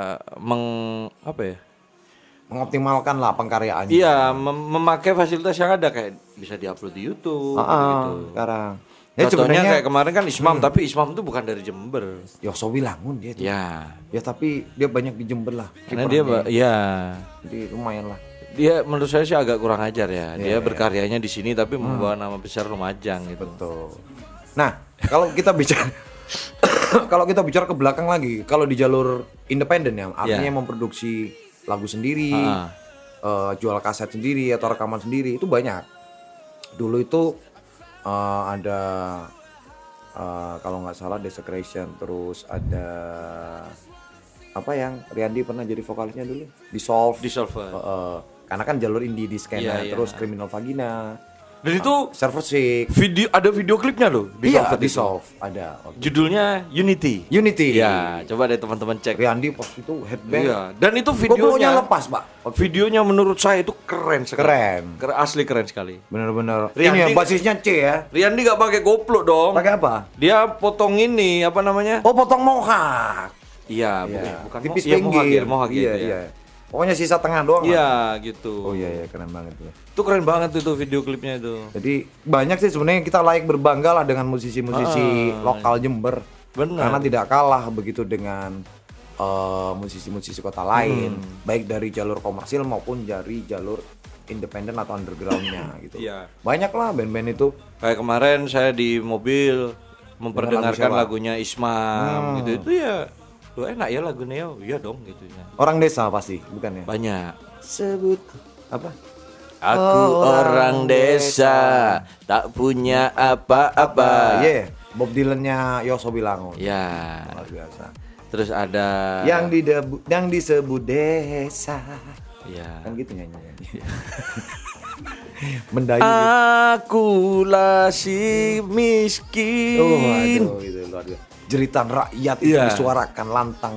Speaker 3: Mengoptimalkan lah pengkaryaannya.
Speaker 2: Iya, memakai fasilitas yang ada kayak bisa diupload di YouTube gitu.
Speaker 3: Sekarang. Ya,
Speaker 2: contohnya
Speaker 3: sebenarnya-
Speaker 2: kayak kemarin kan Ismam, tapi Ismam itu bukan dari Jember.
Speaker 3: Yosowilangun dia itu.
Speaker 2: Ya.
Speaker 3: Ya tapi dia banyak di Jember lah.
Speaker 2: Karena dia
Speaker 3: kipernya.
Speaker 2: ya
Speaker 3: Jadi lumayan lah.
Speaker 2: dia menurut saya sih agak kurang ajar ya. Dia
Speaker 3: Iya.
Speaker 2: berkaryanya di sini tapi membawa nama besar Lumajang gitu.
Speaker 3: Betul. Nah, kalau kita bicara kalau kita bicara ke belakang lagi, kalau di jalur independen ya, artinya memproduksi lagu sendiri, jual kaset sendiri atau rekaman sendiri itu banyak. Dulu itu ada kalau nggak salah Desecration, terus ada apa yang Riyandi pernah jadi vokalisnya dulu, Dissolve. Karena kan jalur indie di skena,
Speaker 2: Iya, iya.
Speaker 3: terus Criminal Vagina,
Speaker 2: Dan itu
Speaker 3: Server Sick.
Speaker 2: ada video klipnya loh.
Speaker 3: Iya,
Speaker 2: Dissolve itu.
Speaker 3: Dissolve ada.
Speaker 2: Judulnya Unity.
Speaker 3: Unity.
Speaker 2: Ya, coba deh teman-teman cek.
Speaker 3: Riyandi pas itu headband.
Speaker 2: Iya. Dan itu
Speaker 3: Videonya
Speaker 2: videonya
Speaker 3: lepas, Pak.
Speaker 2: Videonya menurut saya itu keren sekali.
Speaker 3: Keren.
Speaker 2: Asli keren sekali.
Speaker 3: Bener-bener.
Speaker 2: Riyandi
Speaker 3: Ini ya basisnya C ya.
Speaker 2: Riyandi nggak pakai GoPro dong.
Speaker 3: Pakai apa?
Speaker 2: Dia potong ini apa namanya?
Speaker 3: Oh, potong mohak.
Speaker 2: Iya,
Speaker 3: Iya.
Speaker 2: bukan
Speaker 3: Tipis
Speaker 2: iya,
Speaker 3: pinggir.
Speaker 2: mohak
Speaker 3: Iya,
Speaker 2: gitu ya.
Speaker 3: iya. Pokoknya sisa tengah doang. Lah.
Speaker 2: Iya, gitu.
Speaker 3: Oh iya, keren banget tuh.
Speaker 2: Itu keren banget tuh video klipnya itu.
Speaker 3: Jadi banyak sih sebenarnya kita layak berbangga lah dengan musisi-musisi lokal Jember.
Speaker 2: Benar.
Speaker 3: Karena tidak kalah begitu dengan musisi-musisi kota lain, baik dari jalur komersil maupun dari jalur independen atau undergroundnya gitu.
Speaker 2: Iya.
Speaker 3: Banyak lah band-band itu.
Speaker 2: Kayak kemarin saya di mobil memperdengarkan
Speaker 3: siapa?
Speaker 2: lagunya Ismam gitu. Itu ya lu enak ya lagunya ya. Iya dong gitu ya.
Speaker 3: Orang desa pasti, bukan ya?
Speaker 2: Banyak.
Speaker 3: Sebut apa?
Speaker 2: Aku orang desa, tak punya apa-apa.
Speaker 3: Iya, Bob Dylan-nya Yosowilangun.
Speaker 2: Ya.
Speaker 3: Luar biasa.
Speaker 2: Terus ada
Speaker 3: Yang disebut desa.
Speaker 2: ya.
Speaker 3: Kan gitu nyanyinya. Mendayu gitu.
Speaker 2: Akulah si miskin.
Speaker 3: Oh, aduh, itu luar biasa. Jeritan rakyat itu
Speaker 2: Iya.
Speaker 3: disuarakan lantang.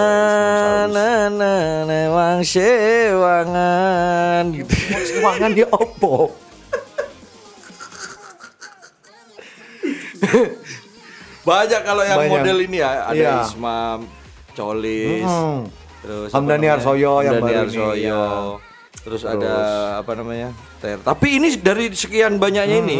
Speaker 2: Wang sewangan gitu.
Speaker 3: Semangan dia opo.
Speaker 2: Banyak kalau yang
Speaker 3: Banyak.
Speaker 2: model ini ya, ada
Speaker 3: Iya.
Speaker 2: Ismam, Colis, terus
Speaker 3: Hamdani
Speaker 2: apa namanya?
Speaker 3: Harsoyo yang
Speaker 2: Hamdani
Speaker 3: baru ini,
Speaker 2: Harsoyo.
Speaker 3: ya.
Speaker 2: Terus ada apa namanya? Tapi ini dari sekian banyaknya ini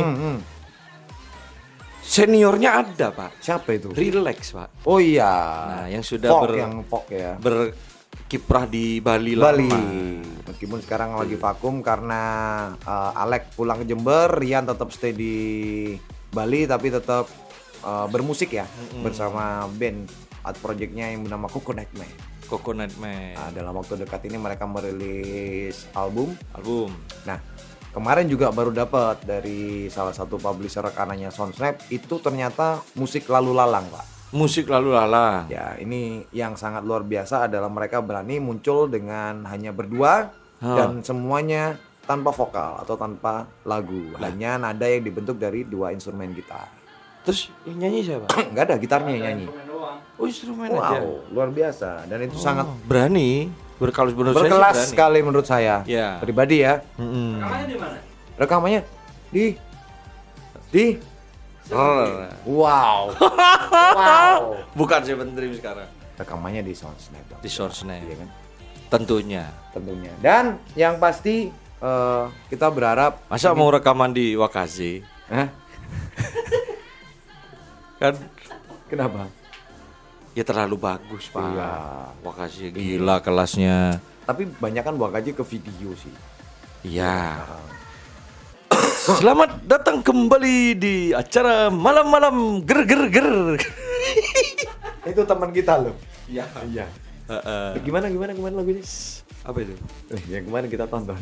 Speaker 2: seniornya ada, Pak.
Speaker 3: Siapa itu?
Speaker 2: Relax, Pak.
Speaker 3: Oh iya.
Speaker 2: Nah, yang sudah
Speaker 3: yang folk ya.
Speaker 2: berkiprah di Bali,
Speaker 3: Bali.
Speaker 2: lama.
Speaker 3: Meskipun sekarang lagi vakum karena Alek pulang ke Jember, Rian tetap stay di Bali tapi tetap bermusik ya bersama band art projectnya yang bernama Coconut Man.
Speaker 2: Coconut Man.
Speaker 3: Nah, dalam waktu dekat ini mereka merilis album. Nah, kemarin juga baru dapat dari salah satu publisher rekanannya Soundsnap itu ternyata musik lalu lalang, Pak.
Speaker 2: Musik lalu lalang.
Speaker 3: Ya, ini yang sangat luar biasa adalah mereka berani muncul dengan hanya berdua dan semuanya tanpa vokal atau tanpa lagu. Hanya nada yang dibentuk dari dua instrumen gitar.
Speaker 2: Terus yang nyanyi siapa?
Speaker 3: Enggak ada gitarnya yang nyanyi.
Speaker 2: Oh, instrumen aja.
Speaker 3: Wow, luar biasa dan itu sangat
Speaker 2: Berani. Kalau menurut saya sih
Speaker 3: berkelas
Speaker 2: berani.
Speaker 3: sekali menurut saya.
Speaker 2: Ya.
Speaker 3: Pribadi ya.
Speaker 4: Rekamannya di mana?
Speaker 3: Rekamannya di wow. Wow.
Speaker 2: Bukan Seven Dream sekarang.
Speaker 3: Rekamannya di Soundsnap.
Speaker 2: Di Source-nya.
Speaker 3: Iya kan?
Speaker 2: Tentunya.
Speaker 3: Tentunya. Dan yang pasti kita berharap
Speaker 2: Masa mau rekaman di Wakazi?
Speaker 3: Hah?
Speaker 2: Kan
Speaker 3: Kenapa?
Speaker 2: ya terlalu bagus, Pak.
Speaker 3: Iya.
Speaker 2: Wakazi gila kelasnya.
Speaker 3: Tapi banyak kan aja ke video sih.
Speaker 2: Iya. Selamat datang kembali di acara malam-malam ger.
Speaker 3: Itu teman kita loh.
Speaker 2: Iya.
Speaker 3: Iya. Gimana lagunya?
Speaker 2: Apa itu?
Speaker 3: Yang kemarin kita tonton.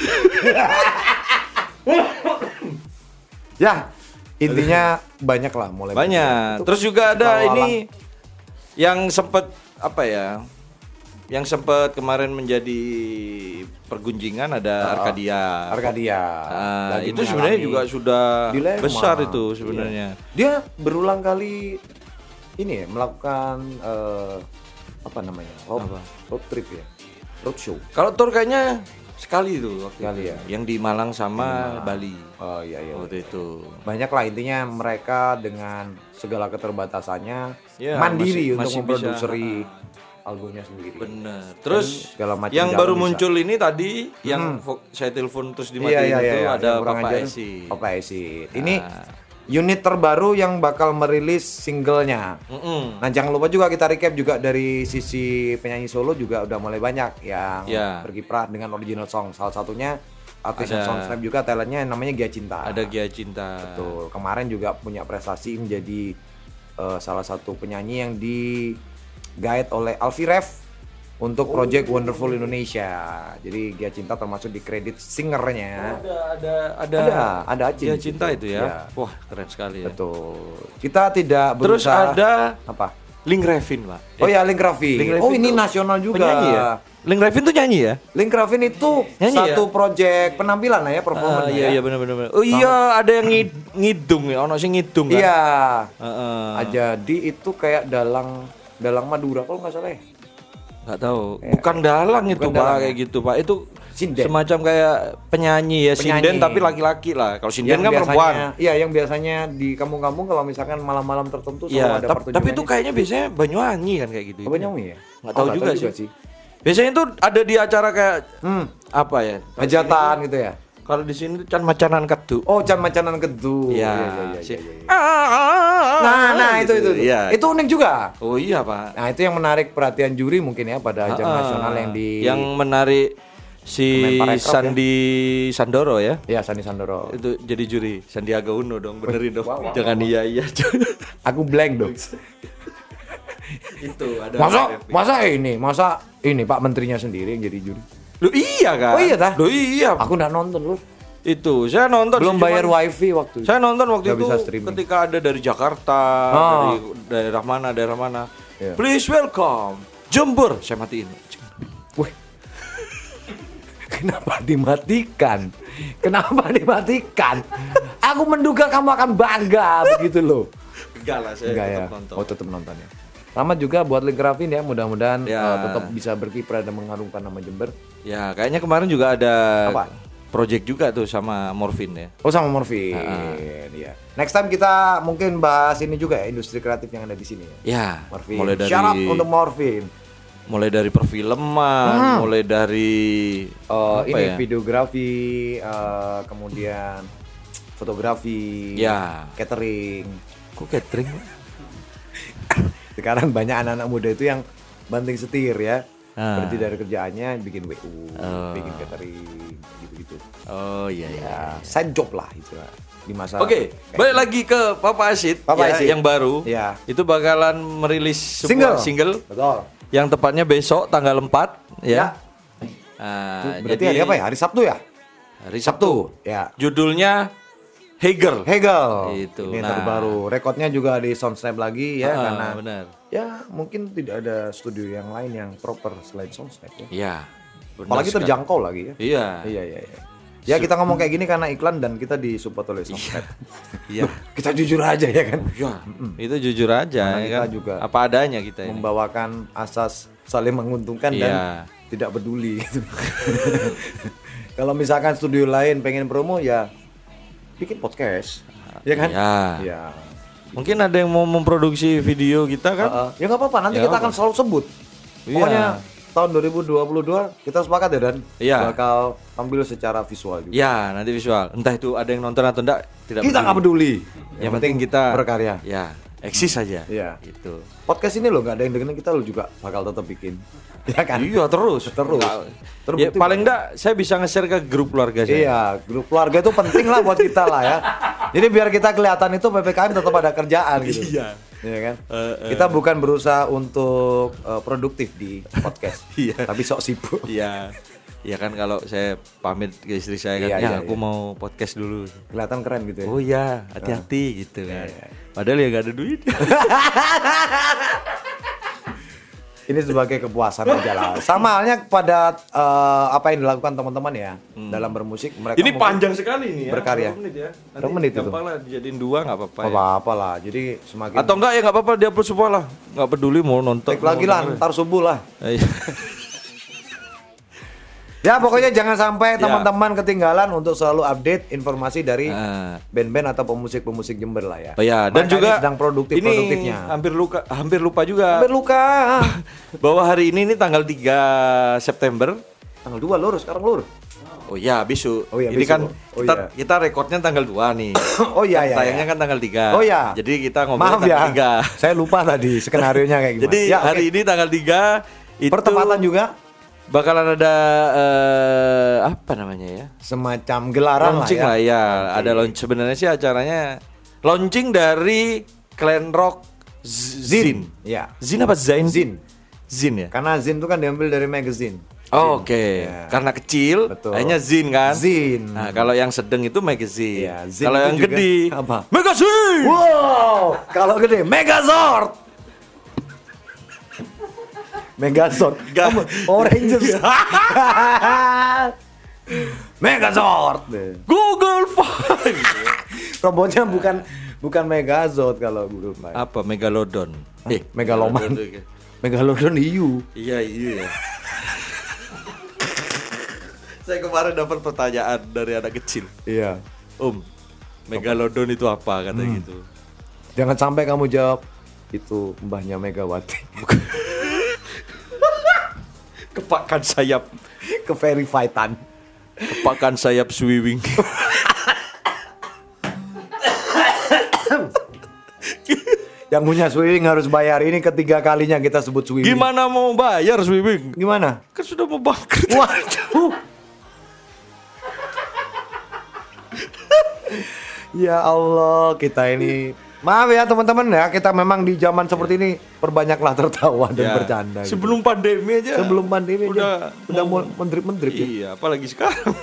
Speaker 3: Ya, intinya banyak lah mulai.
Speaker 2: Banyak.
Speaker 3: Itu
Speaker 2: Terus juga ada
Speaker 3: lalu-lalang.
Speaker 2: ini yang sempat apa ya? Yang sempat kemarin menjadi pergunjingan ada Arkadia.
Speaker 3: Lagi
Speaker 2: Itu sebenarnya
Speaker 3: mengalami
Speaker 2: juga sudah
Speaker 3: dilema.
Speaker 2: besar itu sebenarnya.
Speaker 3: Iya. Dia berulang kali ini ya melakukan apa namanya? Road trip ya. Road show.
Speaker 2: Kalau tour kayaknya sekali itu waktu
Speaker 3: Sekali
Speaker 2: itu.
Speaker 3: ya?
Speaker 2: Yang di Malang sama Bali.
Speaker 3: Oh iya.
Speaker 2: Waktu itu.
Speaker 3: Banyak lah intinya mereka dengan segala keterbatasannya
Speaker 2: Ya,
Speaker 3: mandiri
Speaker 2: masih
Speaker 3: untuk
Speaker 2: bisa.
Speaker 3: memproduksi albumnya sendiri.
Speaker 2: Bener. Terus
Speaker 3: segala macam
Speaker 2: yang
Speaker 3: jalur
Speaker 2: baru
Speaker 3: bisa.
Speaker 2: muncul ini tadi yang saya telepon terus dimatiin itu ada
Speaker 3: kurang
Speaker 2: Papa
Speaker 3: ajar.
Speaker 2: Esi.
Speaker 3: Papa Esi. Ini unit terbaru yang bakal merilis singlenya. Nah jangan lupa juga kita recap juga dari sisi penyanyi solo juga udah mulai banyak yang berkiprah dengan original song. Salah satunya artis song snap juga talentnya namanya Gia Cinta.
Speaker 2: Ada Gia Cinta.
Speaker 3: Betul. Kemarin juga punya prestasi menjadi salah satu penyanyi yang di guide oleh Alfie Rev untuk Project Wonderful Indonesia. Jadi Gia Cinta termasuk di kredit singernya. Ada
Speaker 2: Gia Cinta itu ya. Wah, keren sekali ya.
Speaker 3: Betul. Kita tidak
Speaker 2: Terus
Speaker 3: berusaha
Speaker 2: ada
Speaker 3: apa?
Speaker 2: Link Ravin, Pak.
Speaker 3: Oh ya, Link Ravin. Oh, ini nasional juga.
Speaker 2: Penyanyi ya? Link Ravin tuh nyanyi ya?
Speaker 3: Link Ravin itu
Speaker 2: nyanyi
Speaker 3: satu project penampilan lah ya, performance.
Speaker 2: Iya benar. Oh iya, ada yang ngidung ya, ono sing ngidung kan.
Speaker 3: Iya. Jadi itu kayak dalang Madura kalau nggak salah ya.
Speaker 2: Nggak tahu. Bukan dalang itu, Pak, kayak gitu, Pak. Itu
Speaker 3: sinden.
Speaker 2: Semacam kayak penyanyi ya, sinden tapi laki-laki lah. Kalau sinden kan perempuan.
Speaker 3: Iya, yang biasanya di kampung-kampung kalau misalkan malam-malam tertentu
Speaker 2: selalu
Speaker 3: ada pertunjukan.
Speaker 2: Tapi itu kayaknya biasanya Banyuwangi kan kayak gitu.
Speaker 3: Banyuwangi ya?
Speaker 2: Nggak tahu juga sih. Biasanya itu ada di acara kayak apa ya?
Speaker 3: Hajatan gitu ya.
Speaker 2: Kalau di sini kan macanan kedu.
Speaker 3: Oh, can macanan kedu.
Speaker 2: Iya.
Speaker 3: Nah, itu.
Speaker 2: Iya.
Speaker 3: Itu unik juga.
Speaker 2: Oh iya, Pak.
Speaker 3: Nah, itu yang menarik perhatian juri mungkin ya pada ajang nasional yang
Speaker 2: menarik si Sandi Sandoro ya.
Speaker 3: Iya, Sandi Sandoro.
Speaker 2: Itu jadi juri. Sandiaga Uno dong, benerin dong. Jangan iya.
Speaker 3: Aku blank dong.
Speaker 2: Itu ada.
Speaker 3: Masa ini Pak Menterinya sendiri yang jadi juri.
Speaker 2: Lu iya kan?
Speaker 3: Oh iya tah?
Speaker 2: Lu iya.
Speaker 3: Aku nggak nonton lu.
Speaker 2: Itu saya nonton.
Speaker 3: Belum bayar wifi waktu itu.
Speaker 2: Saya nonton waktu itu
Speaker 3: streaming.
Speaker 2: ketika ada dari Jakarta, dari daerah mana. Yeah. Please welcome Jember. Saya matiin.
Speaker 3: Wih. Kenapa dimatikan? Aku menduga kamu akan bangga begitu loh.
Speaker 2: Enggak lah, saya tetap nonton.
Speaker 3: Oh, tetap nonton ya. Selamat juga buat Link Ravin ya, mudah-mudahan tetap bisa berkiprah dan mengharumkan nama Jember.
Speaker 2: Ya, kayaknya kemarin juga ada project juga tuh sama Morfin ya.
Speaker 3: Oh, sama Morfin. Ya. Next time kita mungkin bahas ini juga ya, industri kreatif yang ada di sini ya.
Speaker 2: Ya,
Speaker 3: Morfin.
Speaker 2: Mulai dari
Speaker 3: shout out untuk Morfin.
Speaker 2: Mulai dari perfilman, mulai dari
Speaker 3: videografi, kemudian fotografi, catering.
Speaker 2: Kok catering?
Speaker 3: Sekarang banyak anak-anak muda itu yang banting setir ya. Berarti dari kerjaannya bikin WU, bikin catering, gitu-gitu.
Speaker 2: Oh iya.
Speaker 3: Side job lah itu di masa.
Speaker 2: Oke, balik lagi ke Papa Asid yang baru.
Speaker 3: Ya.
Speaker 2: Itu bakalan merilis sebuah single.
Speaker 3: Betul.
Speaker 2: Yang tepatnya besok tanggal 4 ya.
Speaker 3: Berarti hari apa ya? Hari Sabtu ya?
Speaker 2: Hari Sabtu.
Speaker 3: Ya.
Speaker 2: Judulnya Hegel.
Speaker 3: Itu. Ini terbaru. Rekodnya juga di Soundsnap lagi ya karena benar. Ya, mungkin tidak ada studio yang lain yang proper selain Soundsnap ya.
Speaker 2: Iya.
Speaker 3: Apalagi terjangkau lagi ya. Iya. Ya kita ngomong kayak gini karena iklan dan kita disupport oleh Soundsnap.
Speaker 2: Iya.
Speaker 3: Kita jujur aja ya kan.
Speaker 2: Iya. Itu jujur aja ya
Speaker 3: kita
Speaker 2: kan.
Speaker 3: juga
Speaker 2: apa adanya kita ini.
Speaker 3: Membawakan asas saling menguntungkan dan tidak peduli gitu. Kalau misalkan studio lain pengen promo ya bikin podcast, ya kan? Ya.
Speaker 2: Mungkin ada yang mau memproduksi video kita kan?
Speaker 3: Ya nggak apa-apa, nanti kita akan selalu sebut. Pokoknya tahun 2022 kita sepakat ya Dan. Bakal tampil secara visual juga.
Speaker 2: Ya, nanti visual. Entah itu ada yang nonton atau enggak,
Speaker 3: kita nggak peduli.
Speaker 2: Yang penting kita
Speaker 3: berkarya.
Speaker 2: Ya, eksis aja.
Speaker 3: Iya.
Speaker 2: Gitu.
Speaker 3: Podcast ini loh nggak ada yang dengerin, kita lo juga bakal tetap bikin. Ya kan?
Speaker 2: Iya terus. Ya, paling enggak saya bisa nge-share ke grup keluarga saya.
Speaker 3: Iya, grup keluarga itu penting lah buat kita lah ya. Jadi biar kita kelihatan itu PPKM tetap ada kerjaan gitu. Iya kan? Kita bukan berusaha untuk produktif di podcast. Tapi sok sibuk.
Speaker 2: Iya. Ya kan kalau saya pamit ke istri saya kan, aku mau podcast dulu.
Speaker 3: Kelihatan keren gitu ya.
Speaker 2: Oh iya, hati-hati gitu kan. Padahal ya gak ada duit.
Speaker 3: Ini sebagai kepuasan aja lah. Sama halnya pada apa yang dilakukan teman-teman ya dalam bermusik. Mereka
Speaker 2: ini panjang sekali nih ya.
Speaker 3: Berkarya.
Speaker 2: Berapa menit itu? Gampang lah dijadiin 2 nggak apa-apa.
Speaker 3: Apa-apa lah. Jadi semakin.
Speaker 2: Atau enggak ya nggak apa-apa dia upload semua lah. Nggak peduli mau nonton.
Speaker 3: Lagi lah, ntar subuh lah. Ya pokoknya jangan sampai teman-teman ketinggalan untuk selalu update informasi dari band-band atau pemusik-pemusik Jember lah ya.
Speaker 2: Oh ya, dan juga
Speaker 3: sedang produktifnya.
Speaker 2: Hampir lupa juga. Bahwa hari ini tanggal 3 September.
Speaker 3: Tanggal 2 lur, sekarang lur.
Speaker 2: Oh iya, besok.
Speaker 3: Oh iya,
Speaker 2: ini
Speaker 3: besok.
Speaker 2: kan
Speaker 3: Oh
Speaker 2: kita
Speaker 3: iya.
Speaker 2: kita rekodnya tanggal 2 nih.
Speaker 3: Oh iya iya.
Speaker 2: Tayangnya kan tanggal 3.
Speaker 3: Oh iya.
Speaker 2: Jadi kita ngobrol
Speaker 3: Maaf
Speaker 2: tanggal
Speaker 3: ya.
Speaker 2: 3.
Speaker 3: Saya lupa tadi skenarionya kayak gimana.
Speaker 2: Jadi
Speaker 3: Ya, oke.
Speaker 2: hari ini tanggal 3 itu
Speaker 3: Pertempatan juga
Speaker 2: bakalan ada apa namanya ya?
Speaker 3: semacam gelaran
Speaker 2: Launching
Speaker 3: lah
Speaker 2: lah
Speaker 3: ya.
Speaker 2: ya. Ada launch sebenarnya sih acaranya launching dari Clan Rock Zin.
Speaker 3: Ya.
Speaker 2: Zin apa Zain?
Speaker 3: Zin.
Speaker 2: Zin ya.
Speaker 3: Karena Zin itu kan diambil dari magazine.
Speaker 2: Oh, oke.
Speaker 3: Ya.
Speaker 2: Karena kecil,
Speaker 3: Betul.
Speaker 2: akhirnya Zin kan.
Speaker 3: Zin.
Speaker 2: Nah, kalau yang sedang itu magazine.
Speaker 3: Iya, Zin
Speaker 2: Kalau
Speaker 3: itu
Speaker 2: yang
Speaker 3: juga
Speaker 2: gede,
Speaker 3: apa?
Speaker 2: magazine.
Speaker 3: Wow, kalau gede Megazord. Megazord.
Speaker 2: Gak.
Speaker 3: Kamu Oranges. Megazord.
Speaker 2: Google Five.
Speaker 3: Robotnya bukan Megazord kalau Google Five.
Speaker 2: Apa Megalodon?
Speaker 3: Megaloman.
Speaker 2: Megalodon.
Speaker 3: Megalodon hiu.
Speaker 2: Iya ya. Saya kemarin dapat pertanyaan dari anak kecil.
Speaker 3: Iya.
Speaker 2: Megalodon itu apa katanya gitu.
Speaker 3: Jangan sampai kamu jawab itu mbahnya Megawati.
Speaker 2: Kepakan sayap,
Speaker 3: Ke verify-tan.
Speaker 2: kepakan sayap swimming.
Speaker 3: Yang punya swimming harus bayar. Ini ketiga kalinya kita sebut swimming.
Speaker 2: Gimana mau bayar swimming?
Speaker 3: Gimana?
Speaker 2: Kan sudah mau bangkrut.
Speaker 3: Waduh. Ya Allah, kita ini maaf ya teman-teman ya, kita memang di zaman seperti ini perbanyaklah tertawa dan
Speaker 2: Ya,
Speaker 3: bercanda. gitu.
Speaker 2: Sebelum pandemi aja.
Speaker 3: Sebelum pandemi
Speaker 2: udah
Speaker 3: udah mau mendrip-mendrip ya.
Speaker 2: Iya, apalagi sekarang.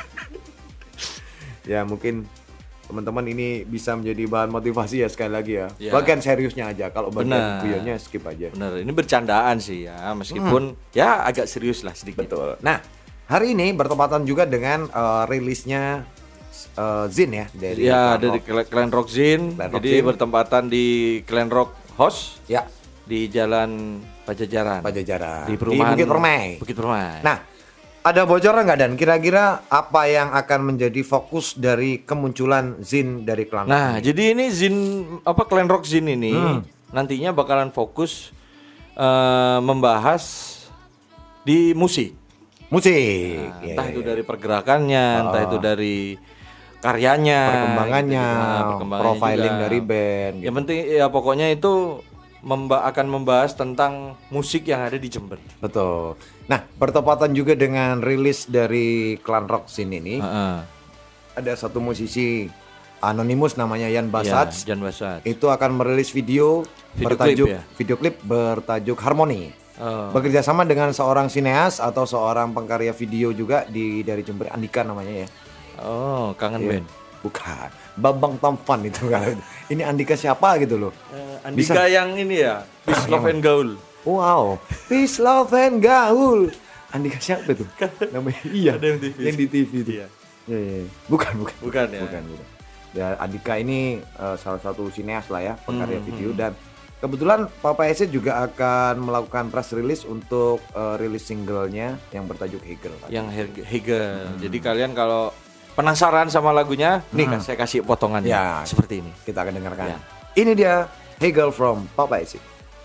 Speaker 3: Ya mungkin teman-teman ini bisa menjadi bahan motivasi ya sekali lagi ya.
Speaker 2: Ya.
Speaker 3: Bagian seriusnya aja, kalau bagian
Speaker 2: Benar.
Speaker 3: guyonnya skip aja.
Speaker 2: Bener, ini bercandaan sih ya, meskipun ya agak serius lah sedikit.
Speaker 3: Betul. Nah, hari ini bertepatan juga dengan rilisnya Zin ya dari
Speaker 2: Ya,
Speaker 3: Clan
Speaker 2: dari
Speaker 3: Rock.
Speaker 2: Clan Rock Zin.
Speaker 3: Clan Rock
Speaker 2: Jadi
Speaker 3: Zin.
Speaker 2: bertempatan di Clan Rock House
Speaker 3: Ya,
Speaker 2: di Jalan Pajajaran.
Speaker 3: Pajajaran.
Speaker 2: Di perumahan
Speaker 3: Bukit Permai.
Speaker 2: Bukit Permai.
Speaker 3: Nah, ada bocoran nggak Dan? Kira-kira apa yang akan menjadi fokus dari kemunculan Zin dari Clan Rock?
Speaker 2: Nah, jadi ini Zin Clan Rock Zin ini nantinya bakalan fokus membahas di musik.
Speaker 3: Musik.
Speaker 2: Nah,
Speaker 3: Ya,
Speaker 2: entah
Speaker 3: ya,
Speaker 2: itu
Speaker 3: ya.
Speaker 2: dari pergerakannya, entah itu dari karyanya,
Speaker 3: Perkembangannya,
Speaker 2: gitu. Perkembangannya
Speaker 3: profiling
Speaker 2: juga.
Speaker 3: dari band. Gitu.
Speaker 2: Yang penting ya pokoknya itu akan membahas tentang musik yang ada di Jember.
Speaker 3: Betul. Nah, bertepatan juga dengan rilis dari Clan Rock Zin ini, ada satu musisi anonimus namanya Yan Basats.
Speaker 2: Ya, Jan Basat.
Speaker 3: Itu akan merilis video
Speaker 2: Video
Speaker 3: klip bertajuk Harmoni.
Speaker 2: Oh.
Speaker 3: Bekerja sama dengan seorang sineas atau seorang pengkarya video juga dari Jember, Andika namanya ya.
Speaker 2: Oh, kangen
Speaker 3: Iya.
Speaker 2: band.
Speaker 3: Bukan, Bambang Tampan itu kan. Ini Andika siapa gitu loh.
Speaker 2: Andika yang ini ya, Peace Love and Gaul.
Speaker 3: Wow, Peace Love and Gaul. Andika siapa itu? Namanya iya.
Speaker 2: Ada yang TV.
Speaker 3: Yang di TV itu.
Speaker 2: Iya.
Speaker 3: Iya. Bukan.
Speaker 2: Bukan ya?
Speaker 3: Bukan. Ya, Andika ini salah satu sineas lah ya, pengkarya video, dan kebetulan Papa Acid juga akan melakukan press release untuk rilis singlenya yang bertajuk Hegel.
Speaker 2: Yang Hegel. Jadi kalian kalau penasaran sama lagunya, nih kan saya kasih potongannya
Speaker 3: Ya.
Speaker 2: seperti ini.
Speaker 3: Kita akan dengarkan.
Speaker 2: Ya.
Speaker 3: Ini dia Hegel from Papa Acid.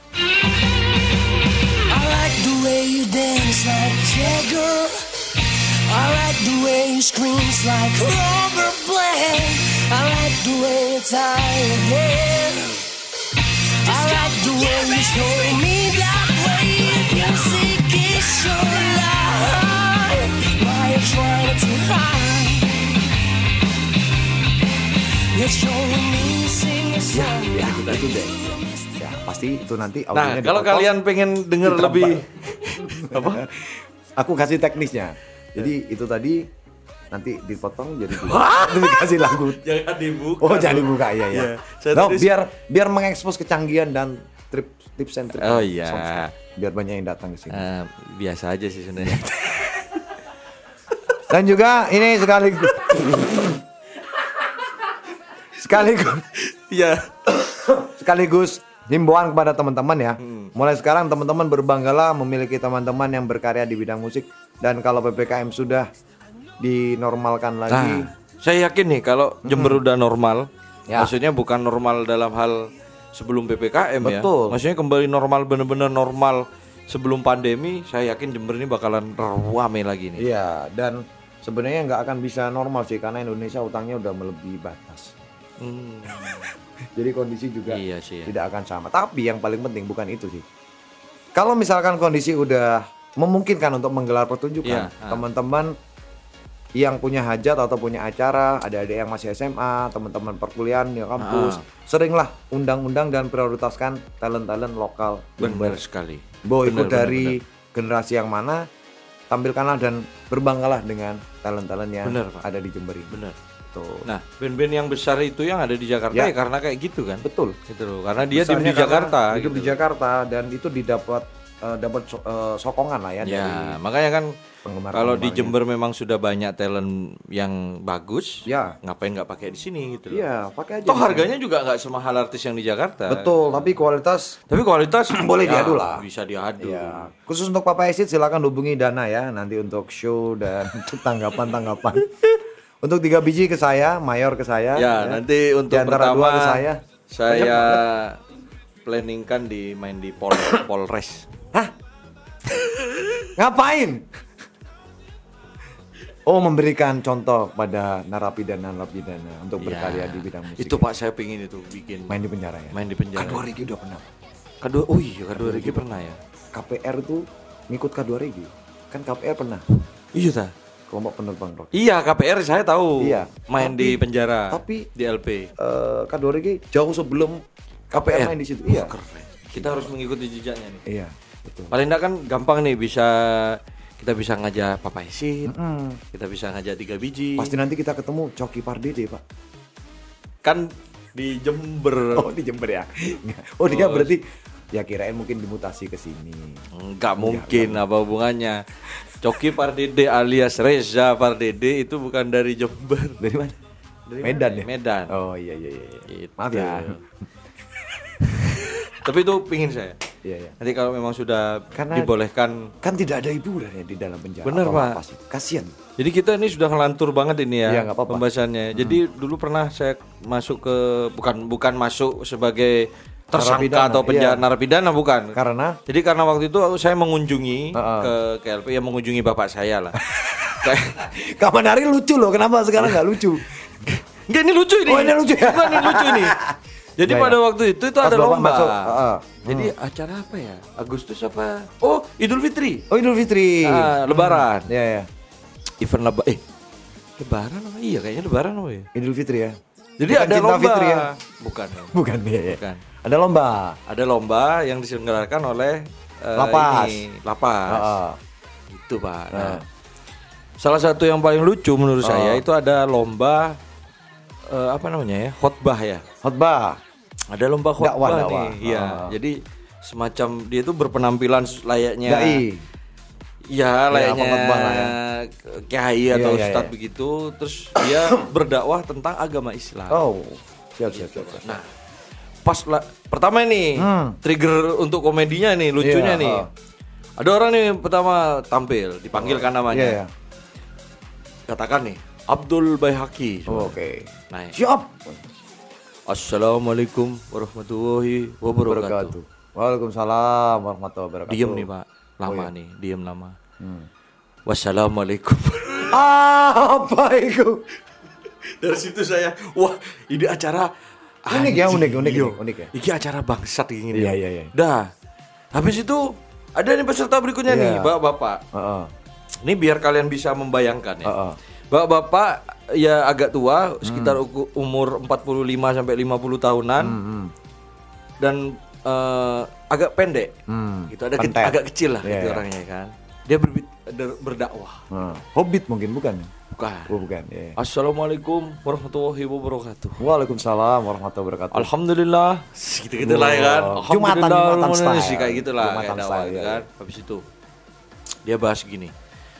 Speaker 5: I like the way you dance like Jagger. I like the way you scream like Robert Plant. I like the way you tie your hair. I like the way you show me that way. Music is your life. Why you trying to hide? You're showing me sing a song.
Speaker 3: Ya, itu deh. Ya, pasti itu nanti
Speaker 2: Nah,
Speaker 3: audionya
Speaker 2: kalau
Speaker 3: dipotong.
Speaker 2: kalian pengen denger
Speaker 3: Ditambah.
Speaker 2: lebih apa?
Speaker 3: Aku kasih teknisnya. Jadi itu tadi nanti dipotong jadi dua. Dikasih lagu.
Speaker 2: Jangan dibuka.
Speaker 3: Oh, jangan dibuka ya ya.
Speaker 2: Iya. Saya
Speaker 3: No,
Speaker 2: tadi-
Speaker 3: biar mengekspos kecanggihan dan tips and trik.
Speaker 2: Oh, iya.
Speaker 3: songs. Biar banyak yang datang ke sini.
Speaker 2: Biasa aja sih sebenarnya.
Speaker 3: Dan juga ini sekaligus himbauan kepada teman-teman ya. Mulai sekarang teman-teman berbanggalah memiliki teman-teman yang berkarya di bidang musik, dan kalau PPKM sudah dinormalkan lagi.
Speaker 2: Nah, saya yakin nih kalau Jember udah normal,
Speaker 3: Ya.
Speaker 2: maksudnya bukan normal dalam hal sebelum PPKM ya.
Speaker 3: Betul.
Speaker 2: Maksudnya kembali normal, bener-bener normal sebelum pandemi, saya yakin Jember ini bakalan ramai lagi nih.
Speaker 3: Iya, dan sebenarnya nggak akan bisa normal sih karena Indonesia utangnya udah melebihi batas. Jadi kondisi juga
Speaker 2: Iya sih, ya.
Speaker 3: tidak akan sama. Tapi yang paling penting bukan itu sih. Kalau misalkan kondisi udah memungkinkan untuk menggelar pertunjukan, teman-teman yang punya hajat atau punya acara, ada-ada yang masih SMA, teman-teman perkuliahan di kampus, seringlah undang-undang dan prioritaskan talent-talent lokal.
Speaker 2: Benar sekali.
Speaker 3: Ikut dari generasi yang mana, tampilkanlah dan berbanggalah dengan talent-talent yang ada di Jember ini.
Speaker 2: Benar.
Speaker 3: Tuh.
Speaker 2: Nah, band-band yang besar itu yang ada di Jakarta ya karena kayak gitu kan.
Speaker 3: Betul.
Speaker 2: Gitu loh. Karena dia hidup
Speaker 3: Misalnya
Speaker 2: di Jakarta.
Speaker 3: Hidup di Jakarta dan itu dapat sokongan lah ya, dari
Speaker 2: makanya kan
Speaker 3: penggemar.
Speaker 2: kalau di Jember memang sudah banyak talent yang bagus,
Speaker 3: ya
Speaker 2: ngapain nggak pakai di sini gitu loh.
Speaker 3: Iya, pakai aja.
Speaker 2: Toh harganya juga nggak semahal artis yang di Jakarta.
Speaker 3: Betul, tapi kualitas
Speaker 2: boleh
Speaker 3: diadu lah.
Speaker 2: Bisa diadu.
Speaker 3: Ya. Khusus untuk Papa Exit silakan hubungi Dana ya nanti untuk show dan untuk tanggapan. Untuk 3 biji ke saya, Mayor ke saya.
Speaker 2: Ya, nanti untuk
Speaker 3: antara
Speaker 2: pertama
Speaker 3: 2 ke
Speaker 2: saya planningkan main di Polres.
Speaker 3: Hah? Ngapain? Oh, memberikan contoh pada narapidana untuk berkarya di bidang musik.
Speaker 2: Itu Pak, saya pingin itu bikin
Speaker 3: main di penjara ya.
Speaker 2: Main di penjara.
Speaker 3: K2 Regi udah pernah.
Speaker 2: K2 Regi pernah ya.
Speaker 3: KPR tuh ngikut K2 Regi. Kan KPR pernah.
Speaker 2: Iya ta.
Speaker 3: Kelompok penerbang rock.
Speaker 2: Iya, KPR saya tahu.
Speaker 3: Iya.
Speaker 2: Main di penjara.
Speaker 3: Tapi
Speaker 2: di LP.
Speaker 3: K2 Regi jauh sebelum KPR main di situ. Iya.
Speaker 2: Keren. Kita harus mengikuti jejaknya nih.
Speaker 3: Iya, betul.
Speaker 2: Paling enggak kan gampang nih kita bisa ngajak Papa Exit. Kita bisa ngajak 3 biji.
Speaker 3: Pasti nanti kita ketemu Coki Pardede, Pak.
Speaker 2: Kan di Jember.
Speaker 3: Oh, di Jember ya. Oh, dia berarti ya kirain mungkin dimutasi ke sini.
Speaker 2: Enggak mungkin, apa hubungannya? Coki Pardede alias Reza Pardede itu bukan dari Jember.
Speaker 3: Dari mana? Dari Medan ya?
Speaker 2: Medan.
Speaker 3: Oh iya.
Speaker 2: Gitu.
Speaker 3: Maaf ya.
Speaker 2: Tapi itu pingin saya.
Speaker 3: Iya.
Speaker 2: Nanti kalau memang sudah
Speaker 3: karena
Speaker 2: dibolehkan.
Speaker 3: Kan tidak ada hiburan ya di dalam penjara.
Speaker 2: Bener Pak.
Speaker 3: Kasian.
Speaker 2: Jadi kita ini sudah ngelantur banget ini ya,
Speaker 3: nggak apa-apa.
Speaker 2: Pembahasannya. Jadi dulu pernah saya masuk ke bukan masuk sebagai tersangka atau narapidana bukan. Karena waktu itu saya mengunjungi ke KLP, ya mengunjungi bapak saya lah.
Speaker 3: Kapan hari lucu loh, kenapa sekarang nggak lucu?
Speaker 2: Enggak, ini lucu ini.
Speaker 3: Oh, ini lucu ya?
Speaker 2: Bukan, ini lucu ini. Jadi pada waktu itu ada lomba. Jadi acara apa ya? Agustus apa? Oh, Idul Fitri. Lebaran.
Speaker 3: Iya.
Speaker 2: Event Lebaran apa? Iya, kayaknya Lebaran apa ya?
Speaker 3: Idul Fitri ya.
Speaker 2: Jadi
Speaker 3: bukan
Speaker 2: ada lomba.
Speaker 3: Fitri ya?
Speaker 2: Bukan.
Speaker 3: Bukan. Ada lomba yang diselenggarakan oleh Lapas. Itu Pak. Nah, salah satu yang paling lucu menurut saya itu ada lomba khotbah ya. Ada lomba khotbah nih. Iya. Jadi semacam dia itu berpenampilan layaknya layaknya kiai atau ustadz begitu. Terus dia berdakwah tentang agama Islam. Oh, siap.
Speaker 2: Nah, pertama nih trigger untuk komedinya nih, lucunya nih. Ada orang nih pertama tampil, dipanggilkan namanya. Katakan nih, Abdul Baihaqi.
Speaker 3: Oke.
Speaker 2: Nah,
Speaker 3: siap.
Speaker 2: Assalamualaikum warahmatullahi wabarakatuh.
Speaker 3: Waalaikumsalam warahmatullahi wabarakatuh.
Speaker 2: Diem nih Pak, lama nih, diem lama. Wassalamualaikum.
Speaker 3: Apa itu?
Speaker 2: Dari situ saya, wah ini acara
Speaker 3: unik ya.
Speaker 2: Ini acara bangsat gini.
Speaker 3: Iya.
Speaker 2: Dah, habis itu ada nih peserta berikutnya nih, bapak-bapak. Ini biar kalian bisa membayangkan ya. Bapak-bapak ya agak tua, sekitar umur 45 sampai 50 tahunan. Dan agak pendek. Gitu, agak kecil lah gitu orangnya kan. Dia berdakwah.
Speaker 3: Hobbit mungkin bukan?
Speaker 2: Bukan.
Speaker 3: Bukan.
Speaker 2: Assalamualaikum warahmatullahi wabarakatuh.
Speaker 3: Waalaikumsalam warahmatullahi wabarakatuh.
Speaker 2: Alhamdulillah. Gitu lah ya kan.
Speaker 3: Jumatan style.
Speaker 2: Kayak gitulah kayak dakwah
Speaker 3: gitu
Speaker 2: kan. Habis itu dia bahas gini.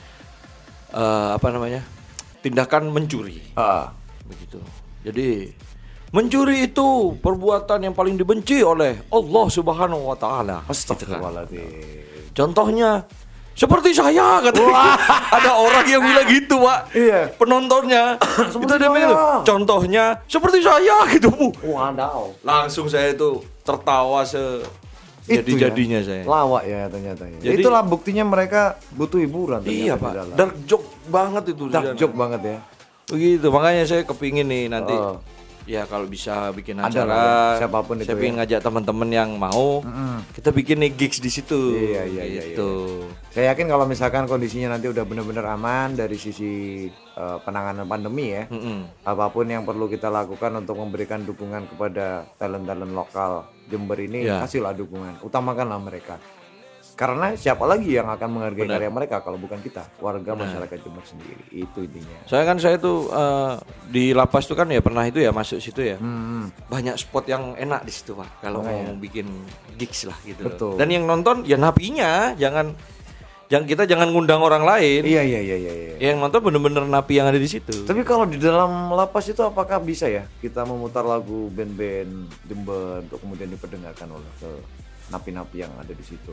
Speaker 2: Tindakan mencuri. Begitu. Jadi mencuri itu perbuatan yang paling dibenci oleh Allah Subhanahu wa taala.
Speaker 3: Astagfirullahaladzim.
Speaker 2: Contohnya seperti saya katanya. Ada orang yang bilang gitu, Pak.
Speaker 3: Iya.
Speaker 2: Penontonnya. Itu dia bilang, contohnya seperti saya gitu, Bu.
Speaker 3: Wadaw.
Speaker 2: Langsung saya itu tertawa Jadi-jadinya saya.
Speaker 3: Lawak ya ternyata.
Speaker 2: Jadi-
Speaker 3: Itulah buktinya mereka butuh hiburan.
Speaker 2: Iya
Speaker 3: ternyata
Speaker 2: Pak,
Speaker 3: di dalam.
Speaker 2: dark joke banget itu. di
Speaker 3: Dark
Speaker 2: sana.
Speaker 3: joke banget ya.
Speaker 2: Begitu, makanya saya kepingin nih nanti.
Speaker 3: Oh.
Speaker 2: Ya kalau bisa bikin
Speaker 3: Ada
Speaker 2: acara,
Speaker 3: lah ya, siapapun itu
Speaker 2: saya pengen ngajak teman-teman yang mau, kita bikin nih gigs di situ.
Speaker 3: Iya,
Speaker 2: gitu.
Speaker 3: Saya yakin kalau misalkan kondisinya nanti udah benar-benar aman dari sisi penanganan pandemi ya, apapun yang perlu kita lakukan untuk memberikan dukungan kepada talent-talent lokal Jember ini,
Speaker 2: Ya.
Speaker 3: kasihlah dukungan, utamakanlah mereka. Karena siapa lagi yang akan menghargai karya mereka kalau bukan kita, warga masyarakat Jember sendiri. Itu intinya.
Speaker 2: Saya tuh di lapas tuh kan ya pernah itu ya masuk situ ya. Banyak spot yang enak di situ Pak. Kalau mau bikin gigs lah gitu.
Speaker 3: Betul.
Speaker 2: Dan yang nonton ya napinya, jangan kita jangan ngundang orang lain.
Speaker 3: Iya.
Speaker 2: Yang nonton bener-bener napi yang ada di situ.
Speaker 3: Tapi kalau di dalam lapas itu apakah bisa ya kita memutar lagu band-band Jember untuk kemudian diperdengarkan oleh ke napi-napi yang ada di situ?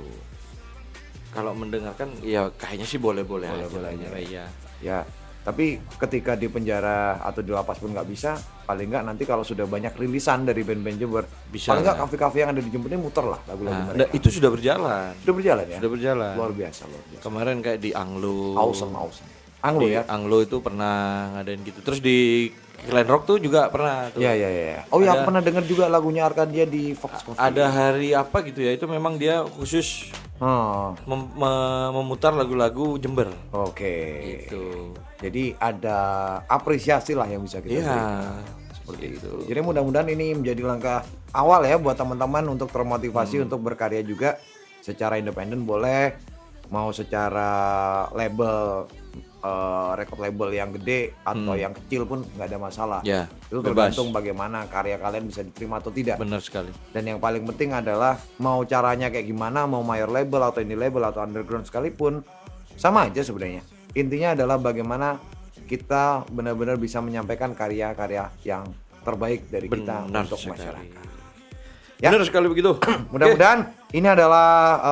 Speaker 2: Kalau mendengarkan ya kayaknya sih boleh-boleh aja. Iya.
Speaker 3: Ya, tapi ketika di penjara atau di lapas pun nggak bisa, paling nggak nanti kalau sudah banyak rilisan dari band-band Jember,
Speaker 2: Bisa.
Speaker 3: paling nggak kafe-kafe yang ada di Jember ini muter lah lagu-lagu
Speaker 2: Nah,
Speaker 3: mereka.
Speaker 2: itu sudah berjalan.
Speaker 3: Sudah berjalan ya?
Speaker 2: Sudah berjalan.
Speaker 3: Luar biasa.
Speaker 2: Kemarin kayak di Anglo.
Speaker 3: Awesome. Anglo
Speaker 2: Di
Speaker 3: ya?
Speaker 2: Anglo itu pernah ngadain gitu. Terus di Glen Rock tuh juga pernah tuh.
Speaker 3: Iya. Oh ya, aku pernah dengar juga lagunya Arkadia di Fox Coffee.
Speaker 2: Ada hari apa gitu ya, itu memang dia khusus
Speaker 3: Oh,
Speaker 2: memutar lagu-lagu Jember.
Speaker 3: oke.
Speaker 2: Gitu.
Speaker 3: Jadi ada apresiasi lah yang bisa kita
Speaker 2: Iya.
Speaker 3: berikan. Seperti itu. Jadi mudah-mudahan ini menjadi langkah awal ya buat teman-teman untuk termotivasi untuk berkarya juga secara independen boleh, mau secara label record label yang gede atau yang kecil pun nggak ada masalah.
Speaker 2: Ya,
Speaker 3: Itu
Speaker 2: bebas.
Speaker 3: tergantung bagaimana karya kalian bisa diterima atau tidak.
Speaker 2: Benar sekali.
Speaker 3: Dan yang paling penting adalah mau caranya kayak gimana, mau mayor label atau indie label atau underground sekalipun sama aja sebenarnya. Intinya adalah bagaimana kita benar-benar bisa menyampaikan karya-karya yang terbaik dari kita
Speaker 2: Benar
Speaker 3: untuk
Speaker 2: sekali.
Speaker 3: masyarakat. Ya.
Speaker 2: Benar sekali begitu.
Speaker 3: Mudah-mudahan ini adalah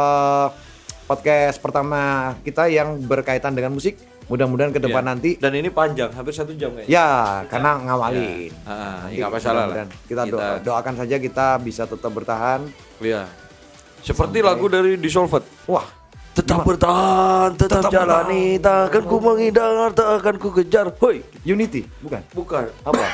Speaker 3: podcast pertama kita yang berkaitan dengan musik. Mudah-mudahan ke depan
Speaker 2: Iya.
Speaker 3: nanti
Speaker 2: Dan ini panjang, hampir 1 jam kayaknya.
Speaker 3: ya karena ngawalin.
Speaker 2: Nanti nggak masalah lah.
Speaker 3: Kita doakan saja kita bisa tetap bertahan.
Speaker 2: Iya. Seperti lagu dari Dissolved.
Speaker 3: Wah,
Speaker 2: Tetap bertahan, tetap jalani, takkan ku menghindar, takkan ku kejar. Hoi,
Speaker 3: Unity, bukan?
Speaker 2: bukan.
Speaker 3: Apa?